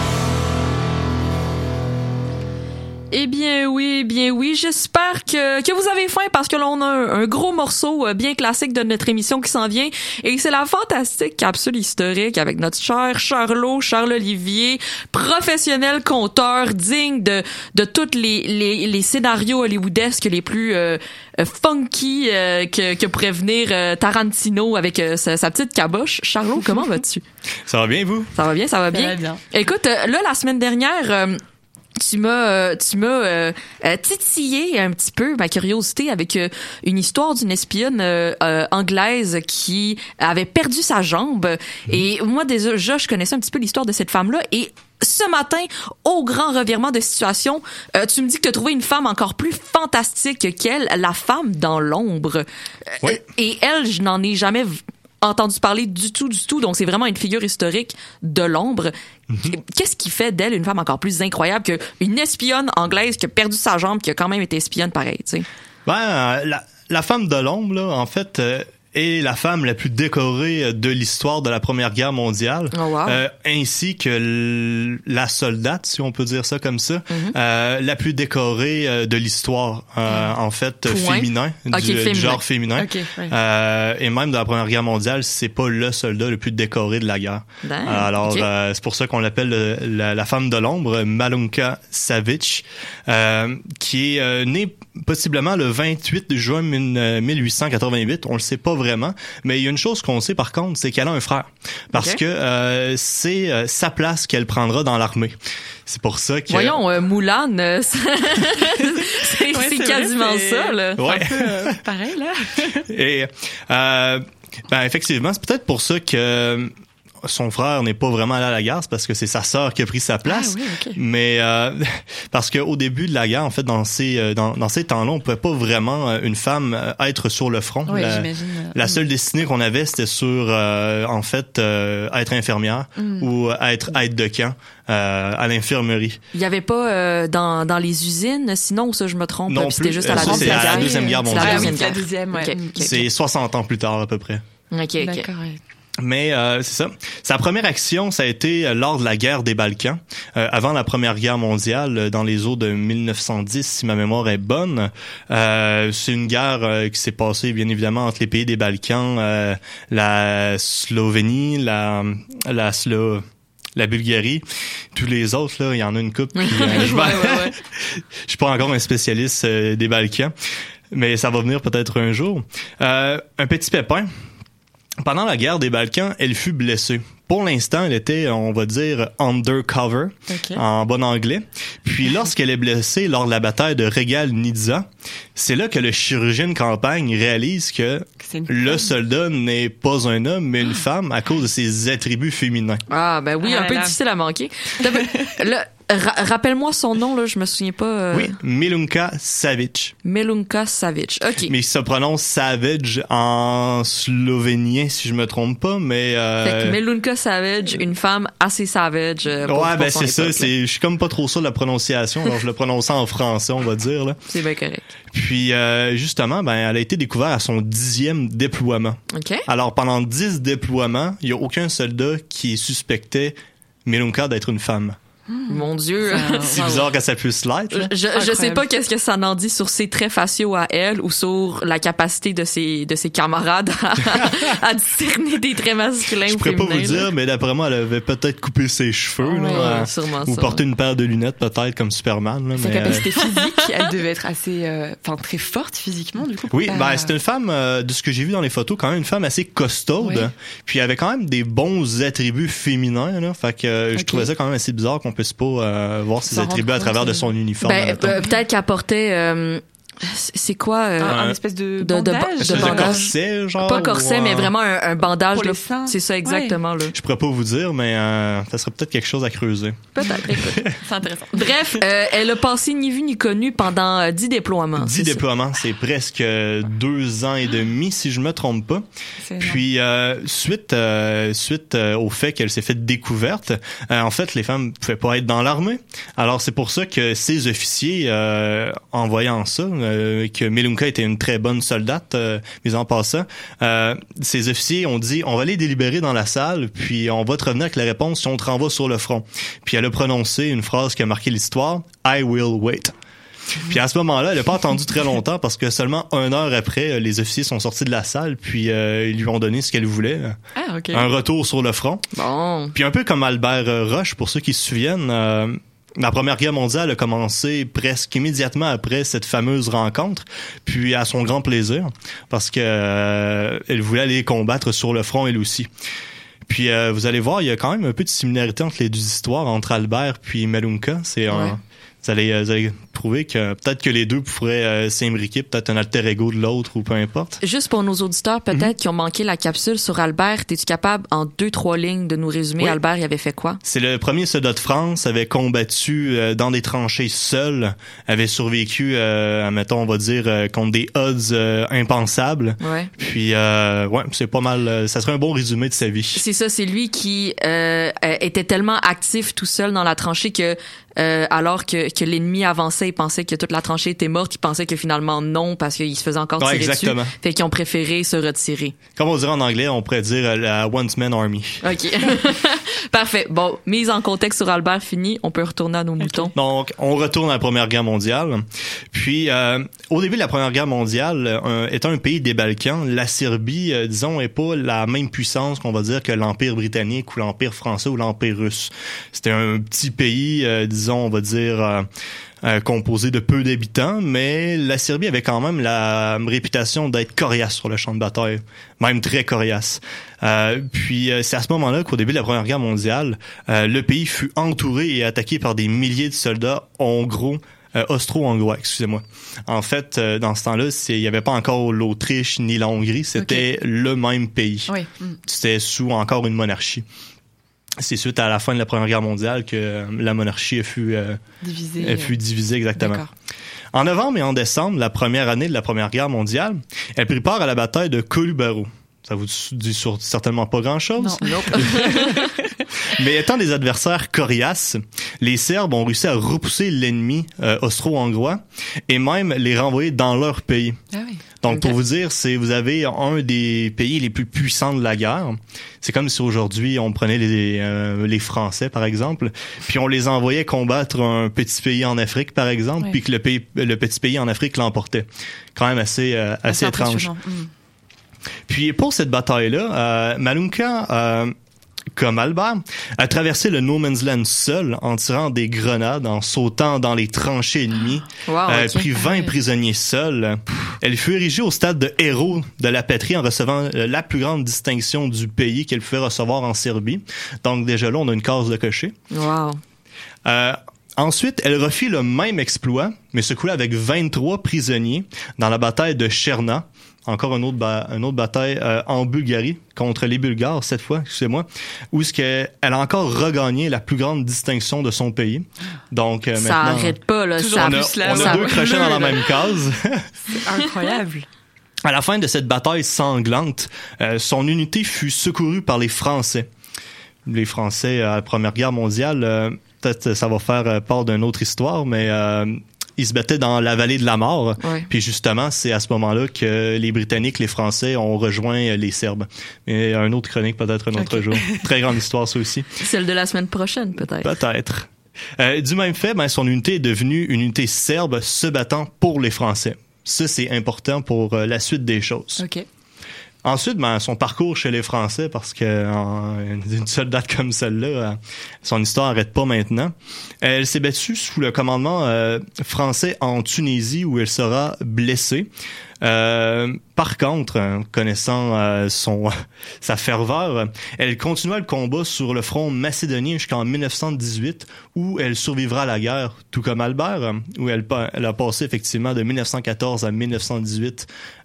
Speaker 8: Eh bien oui, j'espère que vous avez faim parce que là on a un gros morceau bien classique de notre émission qui s'en vient et c'est la fantastique capsule historique avec notre cher Charles-Olivier, professionnel conteur digne de tous les scénarios hollywoodesques les plus funky que pourrait venir Tarantino avec sa petite caboche. Charlot, comment vas-tu?
Speaker 17: Ça va bien, vous?
Speaker 8: Ça va bien.
Speaker 9: Ça va bien.
Speaker 8: Écoute, là la semaine dernière tu m'as titillé un petit peu ma curiosité avec une histoire d'une espionne anglaise qui avait perdu sa jambe. Et moi déjà je connaissais un petit peu l'histoire de cette femme-là et ce matin, au grand revirement de situation, tu me dis que tu as trouvé une femme encore plus fantastique qu'elle, la femme dans l'ombre.
Speaker 17: Oui.
Speaker 8: Et elle, je n'en ai jamais entendu parler du tout. Donc, c'est vraiment une figure historique de l'ombre. Mm-hmm. Qu'est-ce qui fait d'elle une femme encore plus incroyable qu'une espionne anglaise qui a perdu sa jambe, qui a quand même été espionne pareil, tu sais?
Speaker 17: Ben, la femme de l'ombre, là, en fait, est la femme la plus décorée de l'histoire de la Première Guerre mondiale,
Speaker 8: oh, wow.
Speaker 17: Ainsi que la soldate, si on peut dire ça comme ça, la plus décorée de l'histoire, en fait, féminin, du genre féminin.
Speaker 8: Okay, ouais.
Speaker 17: Et même de la Première Guerre mondiale, c'est pas le soldat le plus décoré de la guerre. Alors, c'est pour ça qu'on l'appelle la femme de l'ombre, Malunka Savitch, qui est née possiblement le 28 juin 1888. On le sait pas vraiment, mais il y a une chose qu'on sait par contre, c'est qu'elle a un frère. Parce que c'est sa place qu'elle prendra dans l'armée. C'est pour ça que...
Speaker 8: Voyons, Moulin, c'est quasiment
Speaker 9: vrai,
Speaker 8: ça, là.
Speaker 17: Ouais.
Speaker 9: Un peu, pareil, là.
Speaker 17: Et, effectivement, c'est peut-être pour ça que son frère n'est pas vraiment allé à la guerre, c'est parce que c'est sa sœur qui a pris sa place.
Speaker 8: Ah, oui, okay.
Speaker 17: Mais parce que au début de la guerre, en fait, dans ces temps-là, on pouvait pas vraiment une femme être sur le front.
Speaker 9: Oui,
Speaker 17: la seule destinée qu'on avait, c'était sur en fait être infirmière ou être aide de camp à l'infirmerie.
Speaker 8: Il y avait pas dans les usines, sinon ça je me trompe.
Speaker 17: Non,
Speaker 8: c'était juste à la
Speaker 17: Deuxième Guerre mondiale.
Speaker 9: La deuxième, ouais.
Speaker 8: Okay.
Speaker 17: C'est 60 ans plus tard à peu près.
Speaker 8: OK.
Speaker 9: D'accord, ouais.
Speaker 17: Mais c'est ça. Sa première action, ça a été lors de la guerre des Balkans, avant la Première Guerre mondiale, dans les eaux de 1910, si ma mémoire est bonne. C'est une guerre qui s'est passée, bien évidemment, entre les pays des Balkans, la Slovénie, la Bulgarie, tous les autres, là, il y en a une couple. Je suis pas encore un spécialiste des Balkans, mais ça va venir peut-être un jour. Un petit pépin. Pendant la guerre des Balkans, elle fut blessée. Pour l'instant, elle était, on va dire, undercover, en bon anglais. Puis lorsqu'elle est blessée lors de la bataille de Regal-Nizza, c'est là que le chirurgien de campagne réalise que le soldat n'est pas un homme, mais une femme à cause de ses attributs féminins.
Speaker 8: Ah, ben oui, un peu difficile à manquer. Rappelle-moi son nom, là, je me souviens pas.
Speaker 17: Oui, Milunka Savić.
Speaker 8: Milunka Savić, OK.
Speaker 17: Mais il se prononce Savage en slovénien, si je me trompe pas, mais...
Speaker 8: Fait que Milunka Savić, une femme assez savage.
Speaker 17: Ouais, c'est ça. Je suis comme pas trop sûr de la prononciation, alors je le prononce en français, on va dire, là.
Speaker 8: C'est bien correct.
Speaker 17: Puis, justement, elle a été découverte à son 10e déploiement.
Speaker 8: OK.
Speaker 17: Alors, pendant 10 déploiements, il y a aucun soldat qui suspectait Milunka d'être une femme.
Speaker 8: Mon Dieu.
Speaker 17: C'est bizarre que ça puisse l'être.
Speaker 8: Je sais pas qu'est-ce que ça en dit sur ses traits faciaux à elle ou sur la capacité de ses camarades à discerner des traits masculins ou féminins.
Speaker 17: Je pourrais pas vous dire, mais d'après moi, elle avait peut-être coupé ses cheveux. Là,
Speaker 8: sûrement,
Speaker 17: ou porté une paire de lunettes, peut-être, comme Superman. Là,
Speaker 9: sa capacité physique, elle devait être assez... très forte physiquement, du coup.
Speaker 17: Oui, c'était une femme, de ce que j'ai vu dans les photos, quand même une femme assez costaude. Ouais. Puis elle avait quand même des bons attributs féminins. Là, fait que je trouvais ça quand même assez bizarre qu'on puisse pas voir ses attributs à travers de son uniforme.
Speaker 8: Peut-être qu'elle portait... c'est quoi
Speaker 9: un espèce de bandage
Speaker 17: de corset, genre,
Speaker 8: pas corset mais vraiment un bandage
Speaker 9: pour
Speaker 8: là.
Speaker 9: Les seins.
Speaker 8: C'est ça exactement là.
Speaker 17: Je pourrais pas vous dire mais ça serait peut-être quelque chose à creuser.
Speaker 8: Peut-être. C'est intéressant. Bref, elle a passé ni vu ni connu pendant 10 déploiements.
Speaker 17: 10 déploiements, c'est presque 2 ans et demi si je me trompe pas. Puis suite au fait qu'elle s'est fait découverte, en fait les femmes pouvaient pas être dans l'armée. Alors c'est pour ça que ces officiers en voyant ça que Milunka était une très bonne soldate, mais en passant, ces officiers ont dit on va les délibérer dans la salle, puis on va te revenir avec la réponse si on te renvoie sur le front. Puis elle a prononcé une phrase qui a marqué l'histoire, I will wait. Puis à ce moment-là, elle n'a pas attendu très longtemps parce que seulement 1 heure après, les officiers sont sortis de la salle puis ils lui ont donné ce qu'elle voulait.
Speaker 8: Okay.
Speaker 17: Un retour sur le front.
Speaker 8: Bon.
Speaker 17: Puis un peu comme Albert Roche, pour ceux qui se souviennent, la Première Guerre mondiale a commencé presque immédiatement après cette fameuse rencontre, puis à son grand plaisir, parce que elle voulait aller combattre sur le front elle aussi. Puis vous allez voir, il y a quand même un peu de similarité entre les deux histoires, entre Albert puis Milunka. Vous allez trouver que peut-être que les deux pourraient s'imbriquer, peut-être un alter ego de l'autre ou peu importe.
Speaker 8: Juste pour nos auditeurs, peut-être qui ont manqué la capsule sur Albert, es-tu capable en 2-3 lignes de nous résumer Albert, il avait fait quoi? C'est
Speaker 17: le premier soldat de France, avait combattu dans des tranchées seul, avait survécu, admettons, on va dire, contre des odds impensables. Ouais. Puis, c'est pas mal, ça serait un bon résumé de sa vie.
Speaker 8: C'est ça, c'est lui qui était tellement actif tout seul dans la tranchée que alors que l'ennemi avançait, il pensait que toute la tranchée était morte, il pensait que finalement non, parce qu'il se faisait encore tirer dessus. Fait qu'ils ont préféré se retirer.
Speaker 17: Comme on dirait en anglais, on pourrait dire la One-Man Army.
Speaker 8: OK. Parfait. Bon, mise en contexte sur Albert, fini. On peut retourner à nos moutons.
Speaker 17: Donc, on retourne à la Première Guerre mondiale. Puis, au début de la Première Guerre mondiale, étant un pays des Balkans, la Serbie, disons, est pas la même puissance qu'on va dire que l'Empire britannique ou l'Empire français ou l'Empire russe. C'était un petit pays, disons, on va dire... composé de peu d'habitants, mais la Serbie avait quand même la réputation d'être coriace sur le champ de bataille, même très coriace. Puis c'est à ce moment-là qu'au début de la Première Guerre mondiale, le pays fut entouré et attaqué par des milliers de soldats austro-hongrois, excusez-moi. En fait, dans ce temps-là, il n'y avait pas encore l'Autriche ni la Hongrie, c'était le même pays. Oui. C'était sous encore une monarchie. C'est suite à la fin de la Première Guerre mondiale que la monarchie fut divisée exactement. D'accord. En novembre et en décembre, la première année de la Première Guerre mondiale, elle prit part à la bataille de Kolubara. Ça vous dit certainement pas grand-chose?
Speaker 8: Non.
Speaker 17: Mais étant des adversaires coriaces, les Serbes ont réussi à repousser l'ennemi austro-hongrois et même les renvoyer dans leur pays. Ah oui. Donc, pour vous dire, vous avez un des pays les plus puissants de la guerre. C'est comme si aujourd'hui, on prenait les Français, par exemple, puis on les envoyait combattre un petit pays en Afrique, par exemple, puis que le petit pays en Afrique l'emportait. Quand même assez étrange. Puis pour cette bataille-là, Milunka, comme Albert, a traversé le No Man's Land seul en tirant des grenades, en sautant dans les tranchées ennemies, pris 20 prisonniers seuls. Elle fut érigée au stade de héros de la patrie en recevant la plus grande distinction du pays qu'elle pouvait recevoir en Serbie. Donc déjà là, on a une case de cocher.
Speaker 8: Wow.
Speaker 17: Ensuite, elle refit le même exploit, mais se coula avec 23 prisonniers dans la bataille de Cherna, encore une autre bataille en Bulgarie contre les Bulgares cette fois, excusez-moi, où ce qu'elle a encore regagné la plus grande distinction de son pays. Donc
Speaker 8: ça
Speaker 17: maintenant,
Speaker 8: arrête pas là,
Speaker 17: on a deux crochets dans la même case.
Speaker 9: C'est incroyable.
Speaker 17: À la fin de cette bataille sanglante, son unité fut secourue par les Français. Les Français à la Première Guerre mondiale, peut-être ça va faire part d'une autre histoire, mais ils se battaient dans la vallée de la mort.
Speaker 8: Ouais.
Speaker 17: Puis justement, c'est à ce moment-là que les Britanniques, les Français ont rejoint les Serbes. Mais un autre chronique peut-être un autre jour. Très grande histoire ça aussi.
Speaker 8: Celle de la semaine prochaine peut-être.
Speaker 17: Peut-être. Du même fait, son unité est devenue une unité serbe se battant pour les Français. Ça, c'est important pour la suite des choses.
Speaker 9: OK.
Speaker 17: Ensuite, son parcours chez les Français, parce que une seule date comme celle-là, son histoire n'arrête pas maintenant. Elle s'est battue sous le commandement français en Tunisie, où elle sera blessée. Par contre, connaissant sa ferveur, elle continua le combat sur le front macédonien jusqu'en 1918, où elle survivra à la guerre, tout comme Albert, où elle a passé effectivement de 1914 à 1918,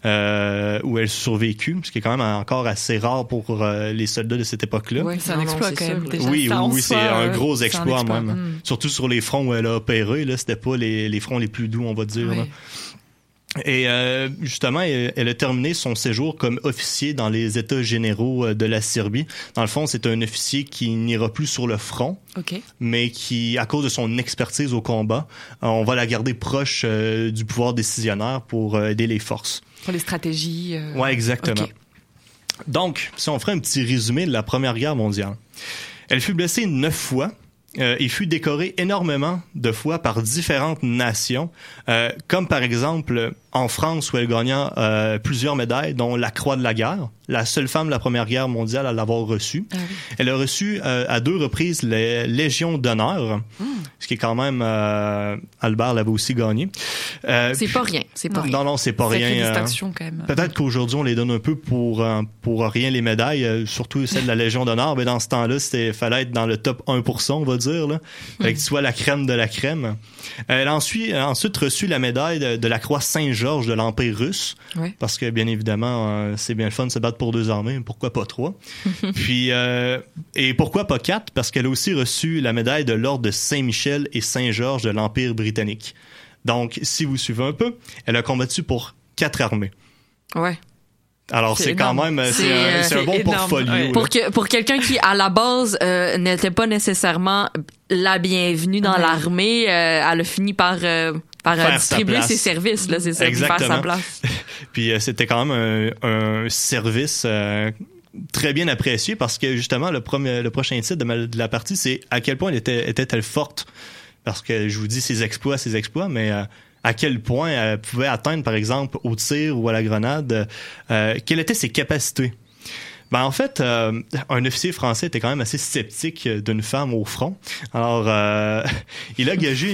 Speaker 17: où elle survécut, ce qui est quand même encore assez rare pour les soldats de cette époque-là.
Speaker 9: Oui, c'est un exploit quand même. Déjà,
Speaker 17: oui, c'est un gros exploit
Speaker 9: exploit.
Speaker 17: même. Surtout sur les fronts où elle a opéré, là, c'était pas les fronts les plus doux, on va dire.
Speaker 9: Oui.
Speaker 17: Là. Et justement, elle a terminé son séjour comme officier dans les États généraux de la Serbie. Dans le fond, c'est un officier qui n'ira plus sur le front, mais qui, à cause de son expertise au combat, on va la garder proche du pouvoir décisionnaire pour aider les forces.
Speaker 9: Pour les stratégies.
Speaker 17: Ouais, exactement.
Speaker 9: Okay.
Speaker 17: Donc, si on ferait un petit résumé de la Première Guerre mondiale. Elle fut blessée 9 fois. Et fut décorée énormément de fois par différentes nations, comme par exemple en France où elle gagna plusieurs médailles, dont la Croix de la guerre, la seule femme de la Première Guerre mondiale à l'avoir reçue. Ah oui. Elle a reçu à 2 reprises les Légions d'honneur, ce qui est quand même Albert l'avait aussi gagné.
Speaker 8: C'est pas rien, c'est pas rien.
Speaker 17: Non, c'est pas rien.
Speaker 9: Distinction quand même.
Speaker 17: Peut-être qu'aujourd'hui on les donne un peu pour rien les médailles, surtout celle de la Légion d'honneur, mais dans ce temps-là, fallait être dans le top 1%, on va dire là. Fait que tu sois la crème de la crème. Elle a ensuite reçu la médaille de la Croix Saint-Georges de l'Empire russe, parce que bien évidemment c'est bien le fun de se battre pour 2 armées, pourquoi pas 3. Puis et pourquoi pas 4, parce qu'elle a aussi reçu la médaille de l'ordre de Saint-Michel et Saint-Georges de l'Empire britannique. Donc si vous suivez un peu, elle a combattu pour 4 armées.
Speaker 8: Ouais.
Speaker 17: Alors c'est quand même c'est un bon énorme, portfolio.
Speaker 8: Ouais. Pour quelqu'un qui à la base n'était pas nécessairement la bienvenue dans l'armée, elle a fini par distribuer ses services là, c'est ça, faire sa place.
Speaker 17: Puis c'était quand même un service très bien apprécié, parce que justement le prochain titre de la partie, c'est à quel point elle était-elle forte, parce que je vous dis ses exploits, mais à quel point elle pouvait atteindre, par exemple, au tir ou à la grenade, quelles étaient ses capacités. En fait, un officier français était quand même assez sceptique d'une femme au front. Alors, il a gagé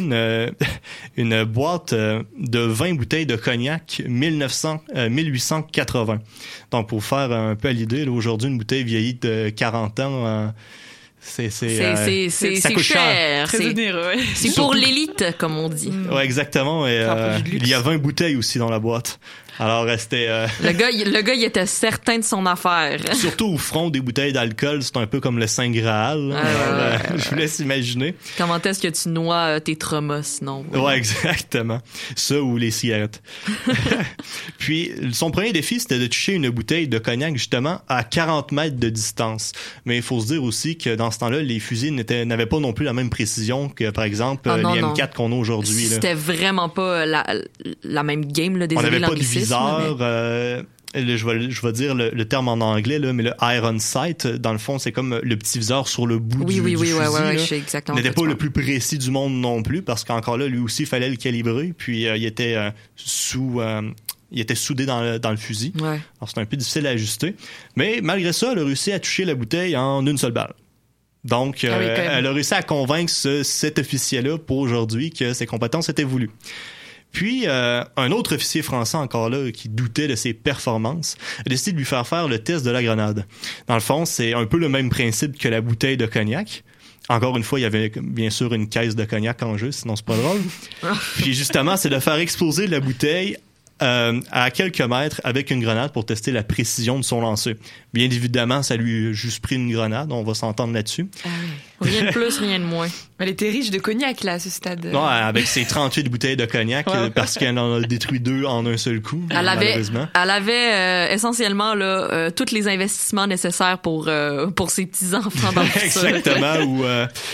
Speaker 17: une boîte de 20 bouteilles de cognac 1880. Donc, pour faire un peu à l'idée, là, aujourd'hui, une bouteille vieillie de 40 ans... ça coûte cher.
Speaker 8: Très onéreux. C'est pour l'élite, comme on dit.
Speaker 17: Ouais, exactement. Et, il y a 20 bouteilles aussi dans la boîte. Alors, c'était...
Speaker 8: Le gars, il était certain de son affaire.
Speaker 17: Surtout au front, des bouteilles d'alcool, c'est un peu comme le Saint Graal. Je vous laisse imaginer.
Speaker 8: Comment est-ce que tu noies tes traumas, sinon?
Speaker 17: Ouais, exactement. Ça ou les cigarettes. Puis, son premier défi, c'était de toucher une bouteille de cognac, justement, à 40 mètres de distance. Mais il faut se dire aussi que dans ce temps-là, les fusils n'avaient pas non plus la même précision que, par exemple, les M4 qu'on a aujourd'hui.
Speaker 8: C'était vraiment pas la même game, là,
Speaker 17: désolé, l'anglicisme. Je vais dire le terme en anglais, là, mais le iron sight, dans le fond, c'est comme le petit viseur sur le bout du fusil.
Speaker 8: Je sais exactement.
Speaker 17: Il n'était pas le plus précis du monde non plus, parce qu'encore là, lui aussi, il fallait le calibrer, puis il était soudé dans le fusil.
Speaker 8: Ouais.
Speaker 17: Alors, c'était un peu difficile à ajuster. Mais malgré ça, elle a réussi à toucher la bouteille en une seule balle. Donc, elle a réussi à convaincre cet officier-là pour aujourd'hui que ses compétences étaient voulues. Puis, un autre officier français, encore là, qui doutait de ses performances, a décidé de lui faire le test de la grenade. Dans le fond, c'est un peu le même principe que la bouteille de cognac. Encore une fois, il y avait bien sûr une caisse de cognac en jeu, sinon c'est pas drôle. Puis justement, c'est de faire exploser la bouteille à quelques mètres avec une grenade pour tester la précision de son lancer. Bien évidemment, ça lui a juste pris une grenade, on va s'entendre là-dessus.
Speaker 8: Ah oui. Rien de plus, rien de moins.
Speaker 9: Elle était riche de cognac, là, à ce stade.
Speaker 17: Non, avec ses 38 bouteilles de cognac, parce qu'elle en a détruit 2 en un seul coup, malheureusement.
Speaker 8: Elle avait essentiellement tous les investissements nécessaires pour ses petits-enfants dans le futur.
Speaker 17: Exactement,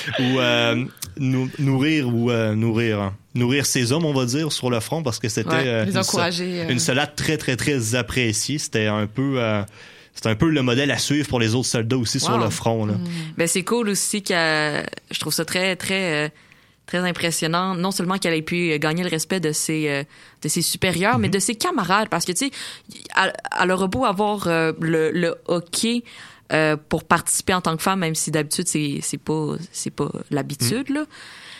Speaker 17: nourrir ses hommes, on va dire, sur le front, parce que c'était une salade très, très, très appréciée. C'était un peu le modèle à suivre pour les autres soldats aussi sur le front. Là.
Speaker 8: Ben, c'est cool aussi je trouve ça très, très, très impressionnant. Non seulement qu'elle ait pu gagner le respect de ses supérieurs, mais de ses camarades. Parce que, tu sais, elle aurait beau avoir le hockey pour participer en tant que femme, même si d'habitude, c'est pas l'habitude, là.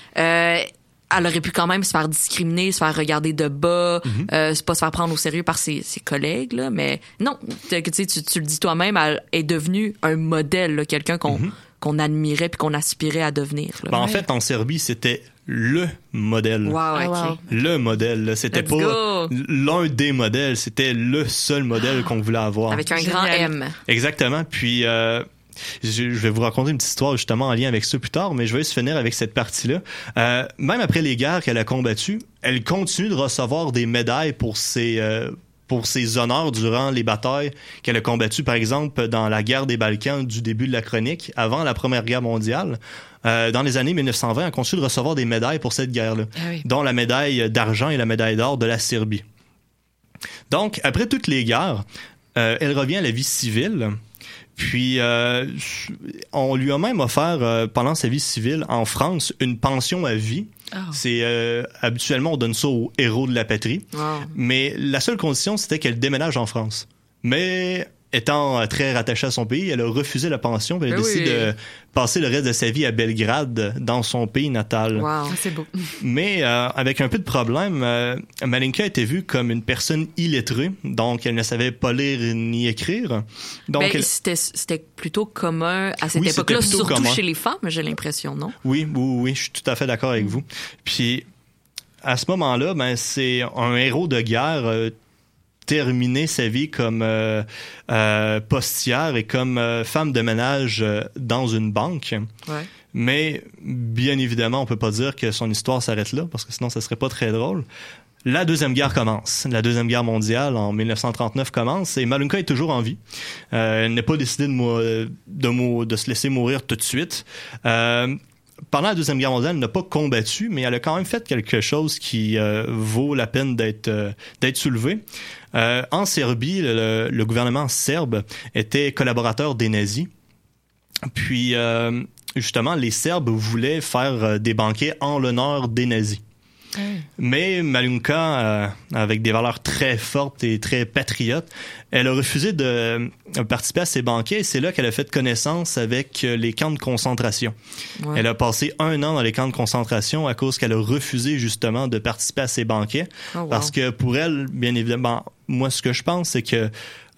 Speaker 8: Elle aurait pu quand même se faire discriminer, se faire regarder de bas, pas se faire prendre au sérieux par ses collègues, là. Mais non, tu le dis toi-même, elle est devenue un modèle, là, quelqu'un qu'on admirait puis qu'on aspirait à devenir. Là.
Speaker 17: En fait, en Serbie, c'était le modèle.
Speaker 8: Wow, OK.
Speaker 17: Le modèle, là. C'était pas l'un des modèles, c'était le seul modèle qu'on voulait avoir.
Speaker 8: Avec un grand M.
Speaker 17: Exactement. Puis je vais vous raconter une petite histoire justement en lien avec ça plus tard, mais je vais juste finir avec cette partie-là. Même après les guerres qu'elle a combattues, elle continue de recevoir des médailles pour ses honneurs durant les batailles qu'elle a combattues, par exemple, dans la guerre des Balkans du début de la chronique, avant la Première Guerre mondiale. Dans les années 1920, elle continue de recevoir des médailles pour cette guerre-là, dont la médaille d'argent et la médaille d'or de la Serbie. Donc, après toutes les guerres, elle revient à la vie civile. Puis, on lui a même offert, pendant sa vie civile, en France, une pension à vie. Oh. C'est habituellement, on donne ça aux héros de la patrie. Wow. Mais la seule condition, c'était qu'elle déménage en France. Mais étant très rattachée à son pays, elle a refusé la pension. Elle a décidé de passer le reste de sa vie à Belgrade, dans son pays natal.
Speaker 8: Wow, c'est beau.
Speaker 17: Mais avec un peu de problème, Malinka était vue comme une personne illettrée, donc elle ne savait pas lire ni écrire. Donc
Speaker 8: c'était plutôt commun à cette époque-là, surtout commun. Chez les femmes, j'ai l'impression, non?
Speaker 17: Oui, je suis tout à fait d'accord avec vous. Puis à ce moment-là, c'est un héros de guerre terminer sa vie comme postière et comme femme de ménage dans une banque. Ouais. Mais bien évidemment, on peut pas dire que son histoire s'arrête là, parce que sinon, ça serait pas très drôle. La Deuxième Guerre commence. La Deuxième Guerre mondiale, en 1939, commence et Malinka est toujours en vie. Elle n'a pas décidé de se laisser mourir tout de suite. Pendant la Deuxième Guerre mondiale, elle n'a pas combattu, mais elle a quand même fait quelque chose qui vaut la peine d'être soulevé. En Serbie, le gouvernement serbe était collaborateur des nazis. Puis, justement, les Serbes voulaient faire des banquets en l'honneur des nazis. Mais Malinka, avec des valeurs très fortes et très patriotes, elle a refusé de participer à ces banquets et c'est là qu'elle a fait connaissance avec les camps de concentration. Ouais. Elle a passé 1 an dans les camps de concentration à cause qu'elle a refusé justement de participer à ces banquets. Oh, wow. Parce que pour elle, bien évidemment, moi ce que je pense, c'est que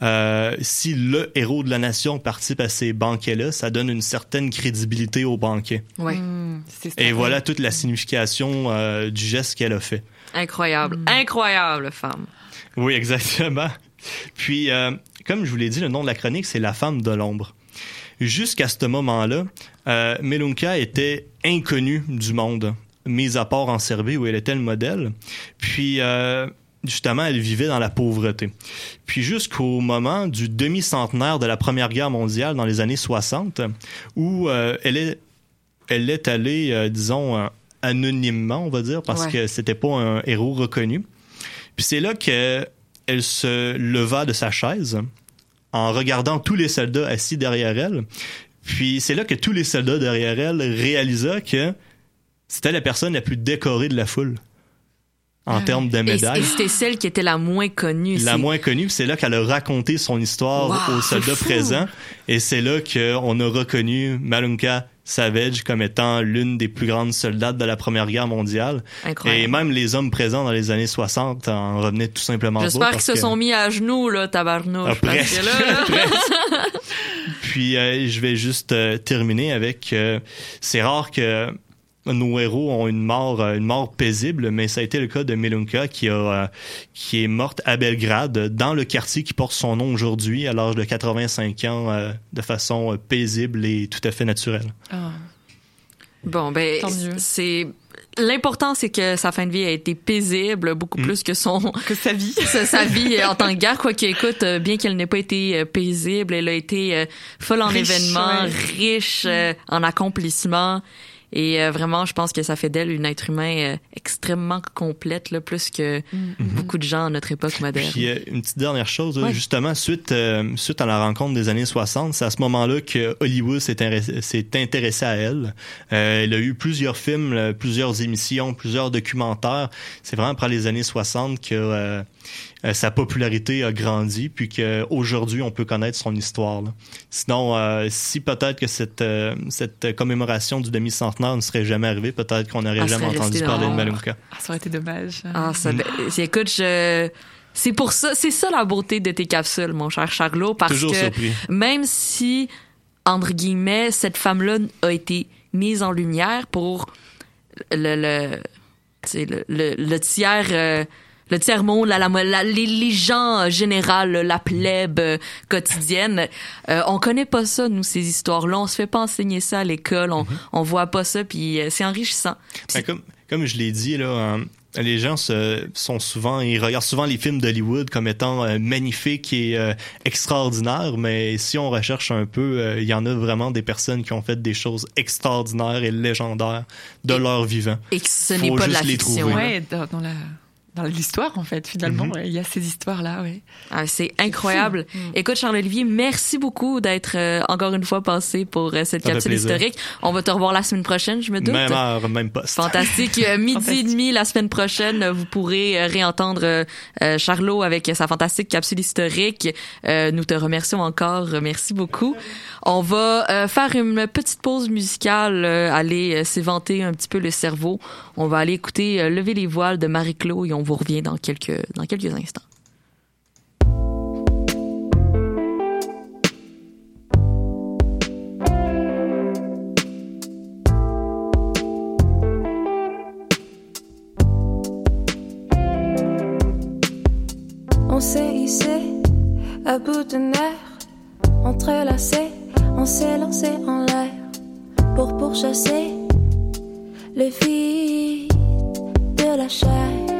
Speaker 17: si le héros de la nation participe à ces banquets-là, ça donne une certaine crédibilité au banquet.
Speaker 8: Ouais.
Speaker 17: Et voilà toute la signification du geste qu'elle a fait.
Speaker 8: Incroyable. Incroyable, femme.
Speaker 17: Oui, exactement. Puis, comme je vous l'ai dit, le nom de la chronique, c'est La femme de l'ombre. Jusqu'à ce moment-là, Malinka était inconnue du monde, mis à part en Serbie où elle était le modèle. Puis, justement, elle vivait dans la pauvreté. Puis jusqu'au moment du demi-centenaire de la Première Guerre mondiale dans les années 60, où elle est allée, disons, anonymement, on va dire, parce que c'était pas un héros reconnu. Puis c'est là qu'elle se leva de sa chaise en regardant tous les soldats assis derrière elle. Puis c'est là que tous les soldats derrière elle réalisaient que c'était la personne la plus décorée de la foule. En termes de médailles.
Speaker 8: Et c'était celle qui était la moins connue.
Speaker 17: La moins connue, c'est là qu'elle a raconté son histoire aux soldats présents. Et c'est là qu'on a reconnu Malinka Savage comme étant l'une des plus grandes soldates de la Première Guerre mondiale.
Speaker 8: Incroyable.
Speaker 17: Et même les hommes présents dans les années 60 en revenaient tout simplement pas.
Speaker 8: J'espère qu'ils se sont mis à genoux, là, tabarnouche.
Speaker 17: Presque. Puis, je vais juste terminer avec... c'est rare que nos héros ont une mort paisible, mais ça a été le cas de Milunka qui est morte à Belgrade, dans le quartier qui porte son nom aujourd'hui, à l'âge de 85 ans, de façon paisible et tout à fait naturelle.
Speaker 9: Oh.
Speaker 8: Bon, ben, l'important, c'est que sa fin de vie a été paisible, beaucoup plus que
Speaker 9: sa vie.
Speaker 8: Sa vie en tant que guerre, quoi qu'écoute, bien qu'elle n'ait pas été paisible, elle a été folle en événements, riche en accomplissements. Et vraiment, je pense que ça fait d'elle une être humain extrêmement complète, là, plus que beaucoup de gens à notre époque moderne.
Speaker 17: Puis une petite dernière chose, justement, suite à la rencontre des années 60, c'est à ce moment-là que Hollywood s'est intéressé à elle. Elle a eu plusieurs films, plusieurs émissions, plusieurs documentaires. C'est vraiment après les années 60 que sa popularité a grandi, puis qu'aujourd'hui, on peut connaître son histoire. Là. Sinon, si peut-être que cette commémoration du demi-centenaire ne serait jamais arrivée, peut-être qu'on n'aurait jamais entendu parler de Milunka.
Speaker 9: Ça aurait été dommage.
Speaker 8: Écoute, c'est ça la beauté de tes capsules, mon cher Charlot, parce
Speaker 17: Toujours
Speaker 8: que
Speaker 17: surpris.
Speaker 8: Même si, entre guillemets, cette femme-là a été mise en lumière pour le tiers... le tiers-monde, les gens générales, la plèbe quotidienne, on connaît pas ça, nous, ces histoires-là. On se fait pas enseigner ça à l'école. On voit pas ça, puis c'est enrichissant.
Speaker 17: Ben, comme je l'ai dit, là, les gens ils regardent souvent les films d'Hollywood comme étant magnifiques et extraordinaires, mais si on recherche un peu, il y en a vraiment des personnes qui ont fait des choses extraordinaires et légendaires de leur vivant.
Speaker 8: Et que ce n'est pas de la fiction.
Speaker 9: Ouais, dans l'histoire, en fait, finalement. Il y a ces histoires-là, oui.
Speaker 8: Ah, c'est incroyable. Écoute, Charles-Olivier, merci beaucoup d'être encore une fois passé pour cette capsule historique. On va te revoir la semaine prochaine, je me doute.
Speaker 17: Même heure, même poste.
Speaker 8: Fantastique. Midi et demi la semaine prochaine, vous pourrez réentendre Charlot avec sa fantastique capsule historique. Nous te remercions encore. Merci beaucoup. On va faire une petite pause musicale, aller s'éventer un petit peu le cerveau. On va aller écouter Lever les voiles de Marie-Claude et on vous revient dans quelques instants.
Speaker 18: On s'est hissé à bout de nerfs, entrelacés, on s'est lancé en l'air pour pourchasser le vide de la chair.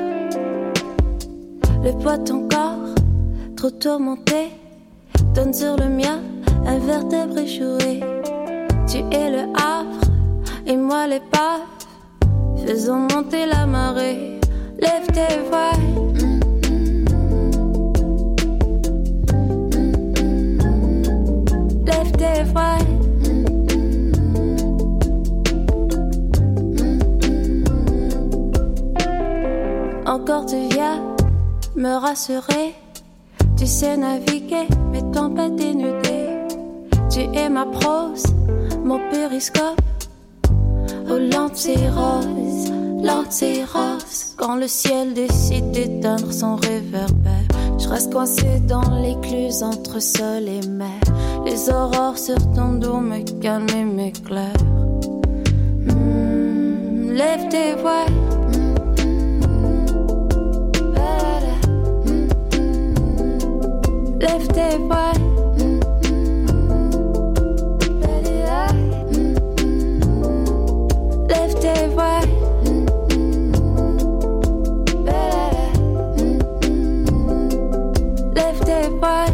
Speaker 18: Le poids de ton corps, trop tourmenté, donne sur le mien un vertèbre échoué. Tu es le havre et moi l'épave, faisons monter la marée. Lève tes voiles. Lève tes voiles. Encore tu viens me rassurer. Tu sais naviguer mes tempêtes dénudées. Tu es ma prose, mon périscope. Oh l'anti-rose, l'anti-rose. Quand le ciel décide d'éteindre son réverbère, je reste coincé dans l'écluse entre sol et mer. Les aurores sur ton dos me calment et m'éclairent. Lève tes voiles. Lève tes voiles. Lève tes voiles. Lève tes voiles.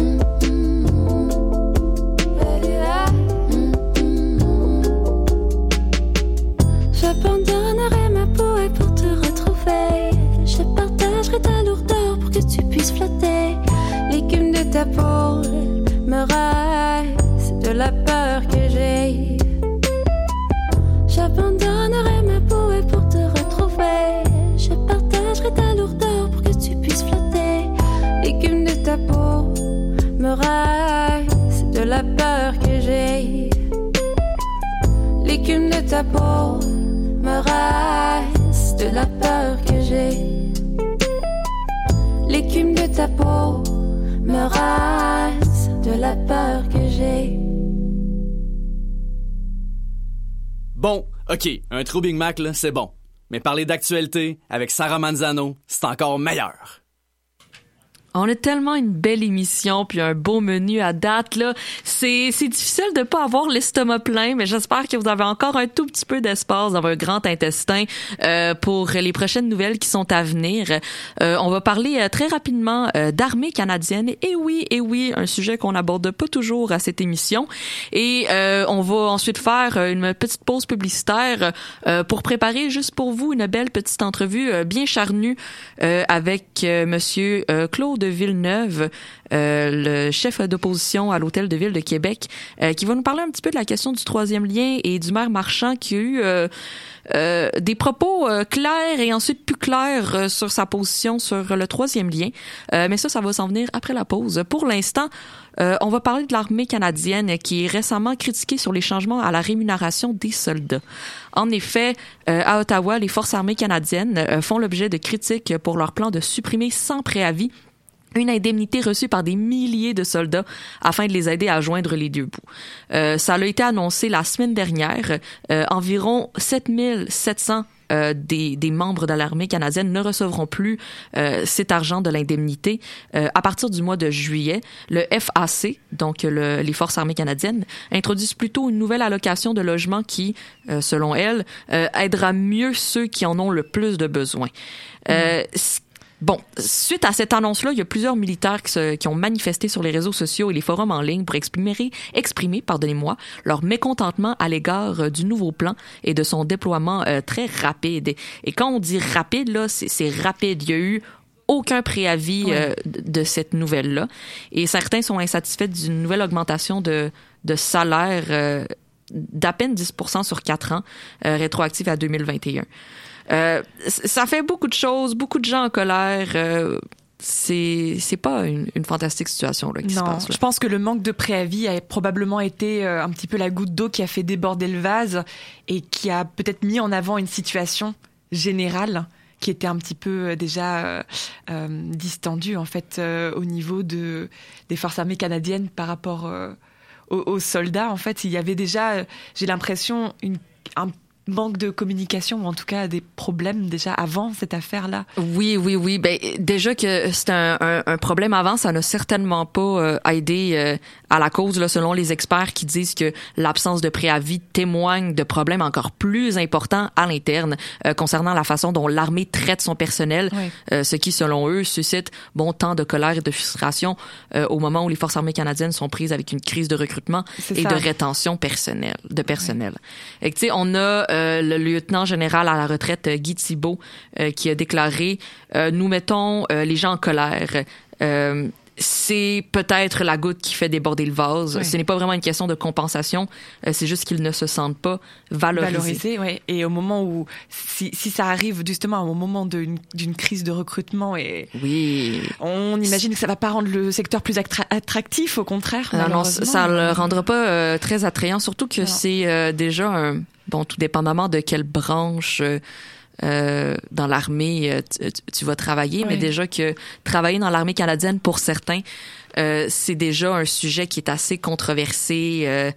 Speaker 18: J'abandonnerai ma peau et pour te retrouver, je partagerai ta lourdeur pour que tu puisses flotter. L'écume de ta peau me rase de la peur que j'ai. J'abandonnerai ma peau et pour te retrouver, je partagerai ta lourdeur pour que tu puisses flotter. L'écume de ta peau me rase de la peur que j'ai. L'écume de ta peau me rase de la peur que j'ai. L'écume de ta peau me rase de la peur que j'ai.
Speaker 15: Bon,
Speaker 7: OK, un trou Big Mac, là, c'est bon. Mais parler d'actualité avec Sarah Manzano, c'est encore meilleur.
Speaker 8: On a tellement une belle émission puis un beau menu à date là. C'est difficile de pas avoir l'estomac plein, mais j'espère que vous avez encore un tout petit peu d'espace dans votre grand intestin pour les prochaines nouvelles qui sont à venir. On va parler très rapidement d'armée canadienne. Et oui, un sujet qu'on aborde pas toujours à cette émission. Et on va ensuite faire une petite pause publicitaire pour préparer juste pour vous une belle petite entrevue bien charnue avec monsieur Claude Villeneuve, le chef d'opposition à l'Hôtel de Ville de Québec, qui va nous parler un petit peu de la question du troisième lien et du maire Marchand qui a eu des propos clairs et ensuite plus clairs sur sa position sur le troisième lien. Mais ça va s'en venir après la pause. Pour l'instant, on va parler de l'armée canadienne qui est récemment critiquée sur les changements à la rémunération des soldats. En effet, à Ottawa, les forces armées canadiennes font l'objet de critiques pour leur plan de supprimer sans préavis une indemnité reçue par des milliers de soldats afin de les aider à joindre les deux bouts. Ça a été annoncé la semaine dernière. Environ 7700 des membres de l'armée canadienne ne recevront plus cet argent de l'indemnité à partir du mois de juillet. Le FAC, donc les Forces armées canadiennes, introduisent plutôt une nouvelle allocation de logement qui, selon elles, aidera mieux ceux qui en ont le plus de besoin. Bon, suite à cette annonce-là, il y a plusieurs militaires qui ont manifesté sur les réseaux sociaux et les forums en ligne pour exprimer, leur mécontentement à l'égard du nouveau plan et de son déploiement très rapide. Et quand on dit rapide, là, c'est rapide. Il y a eu aucun préavis de cette nouvelle-là. Et certains sont insatisfaits d'une nouvelle augmentation de salaire d'à peine 10% sur 4 ans, rétroactive à 2021. Ça fait beaucoup de choses, beaucoup de gens en colère. C'est pas une fantastique situation là, qui se passe. Là.
Speaker 9: Je pense que le manque de préavis a probablement été un petit peu la goutte d'eau qui a fait déborder le vase et qui a peut-être mis en avant une situation générale qui était un petit peu déjà distendue en fait au niveau des forces armées canadiennes par rapport aux soldats. En fait, il y avait déjà, j'ai l'impression, un manque de communication ou en tout cas des problèmes déjà avant cette affaire-là.
Speaker 8: Oui. Ben déjà que c'est un problème avant, ça n'a certainement pas aidé à la cause là, selon les experts qui disent que l'absence de préavis témoigne de problèmes encore plus importants à l'interne concernant la façon dont l'armée traite son personnel, ce qui selon eux suscite tant de colère et de frustration au moment où les forces armées canadiennes sont prises avec une crise de recrutement de rétention de personnel. Et tu sais, on a le lieutenant général à la retraite Guy Thibault qui a déclaré nous mettons les gens en colère. C'est peut-être la goutte qui fait déborder le vase. Ce n'est pas vraiment une question de compensation, c'est juste qu'ils ne se sentent pas valorisés.
Speaker 9: Et au moment où, si ça arrive justement au moment d'une crise de recrutement, on imagine que ça va pas rendre le secteur plus attractif, au contraire.
Speaker 8: Non, ça le rendra pas très attrayant, surtout que c'est déjà tout dépendamment de quelle branche dans l'armée tu vas travailler, mais déjà que travailler dans l'armée canadienne pour certains c'est déjà un sujet qui est assez controversé,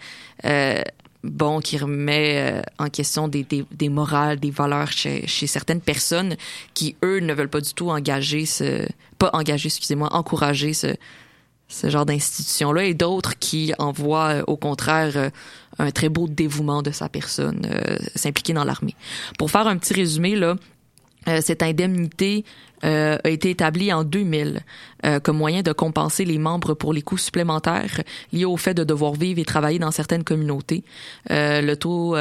Speaker 8: qui remet en question des morales, des valeurs chez certaines personnes qui eux ne veulent pas du tout encourager ce genre d'institution-là, et d'autres qui en voient au contraire un très beau dévouement de sa personne s'impliquer dans l'armée. Pour faire un petit résumé, là, cette indemnité a été établie en 2000 comme moyen de compenser les membres pour les coûts supplémentaires liés au fait de devoir vivre et travailler dans certaines communautés. Les taux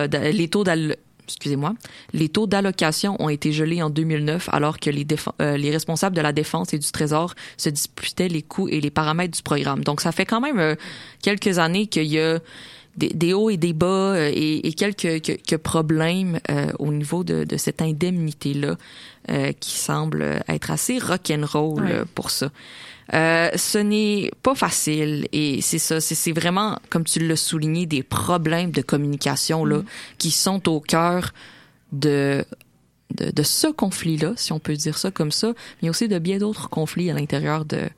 Speaker 8: d'allocation ont été gelés en 2009 alors que les responsables de la Défense et du Trésor se disputaient les coûts et les paramètres du programme. Donc, ça fait quand même quelques années qu'il y a des hauts et des bas et quelques problèmes au niveau de cette indemnité-là qui semble être assez rock'n'roll pour ça. Ce n'est pas facile et c'est ça, c'est vraiment, comme tu l'as souligné, des problèmes de communication là qui sont au cœur de ce conflit-là, si on peut dire ça comme ça, mais aussi de bien d'autres conflits à l'intérieur de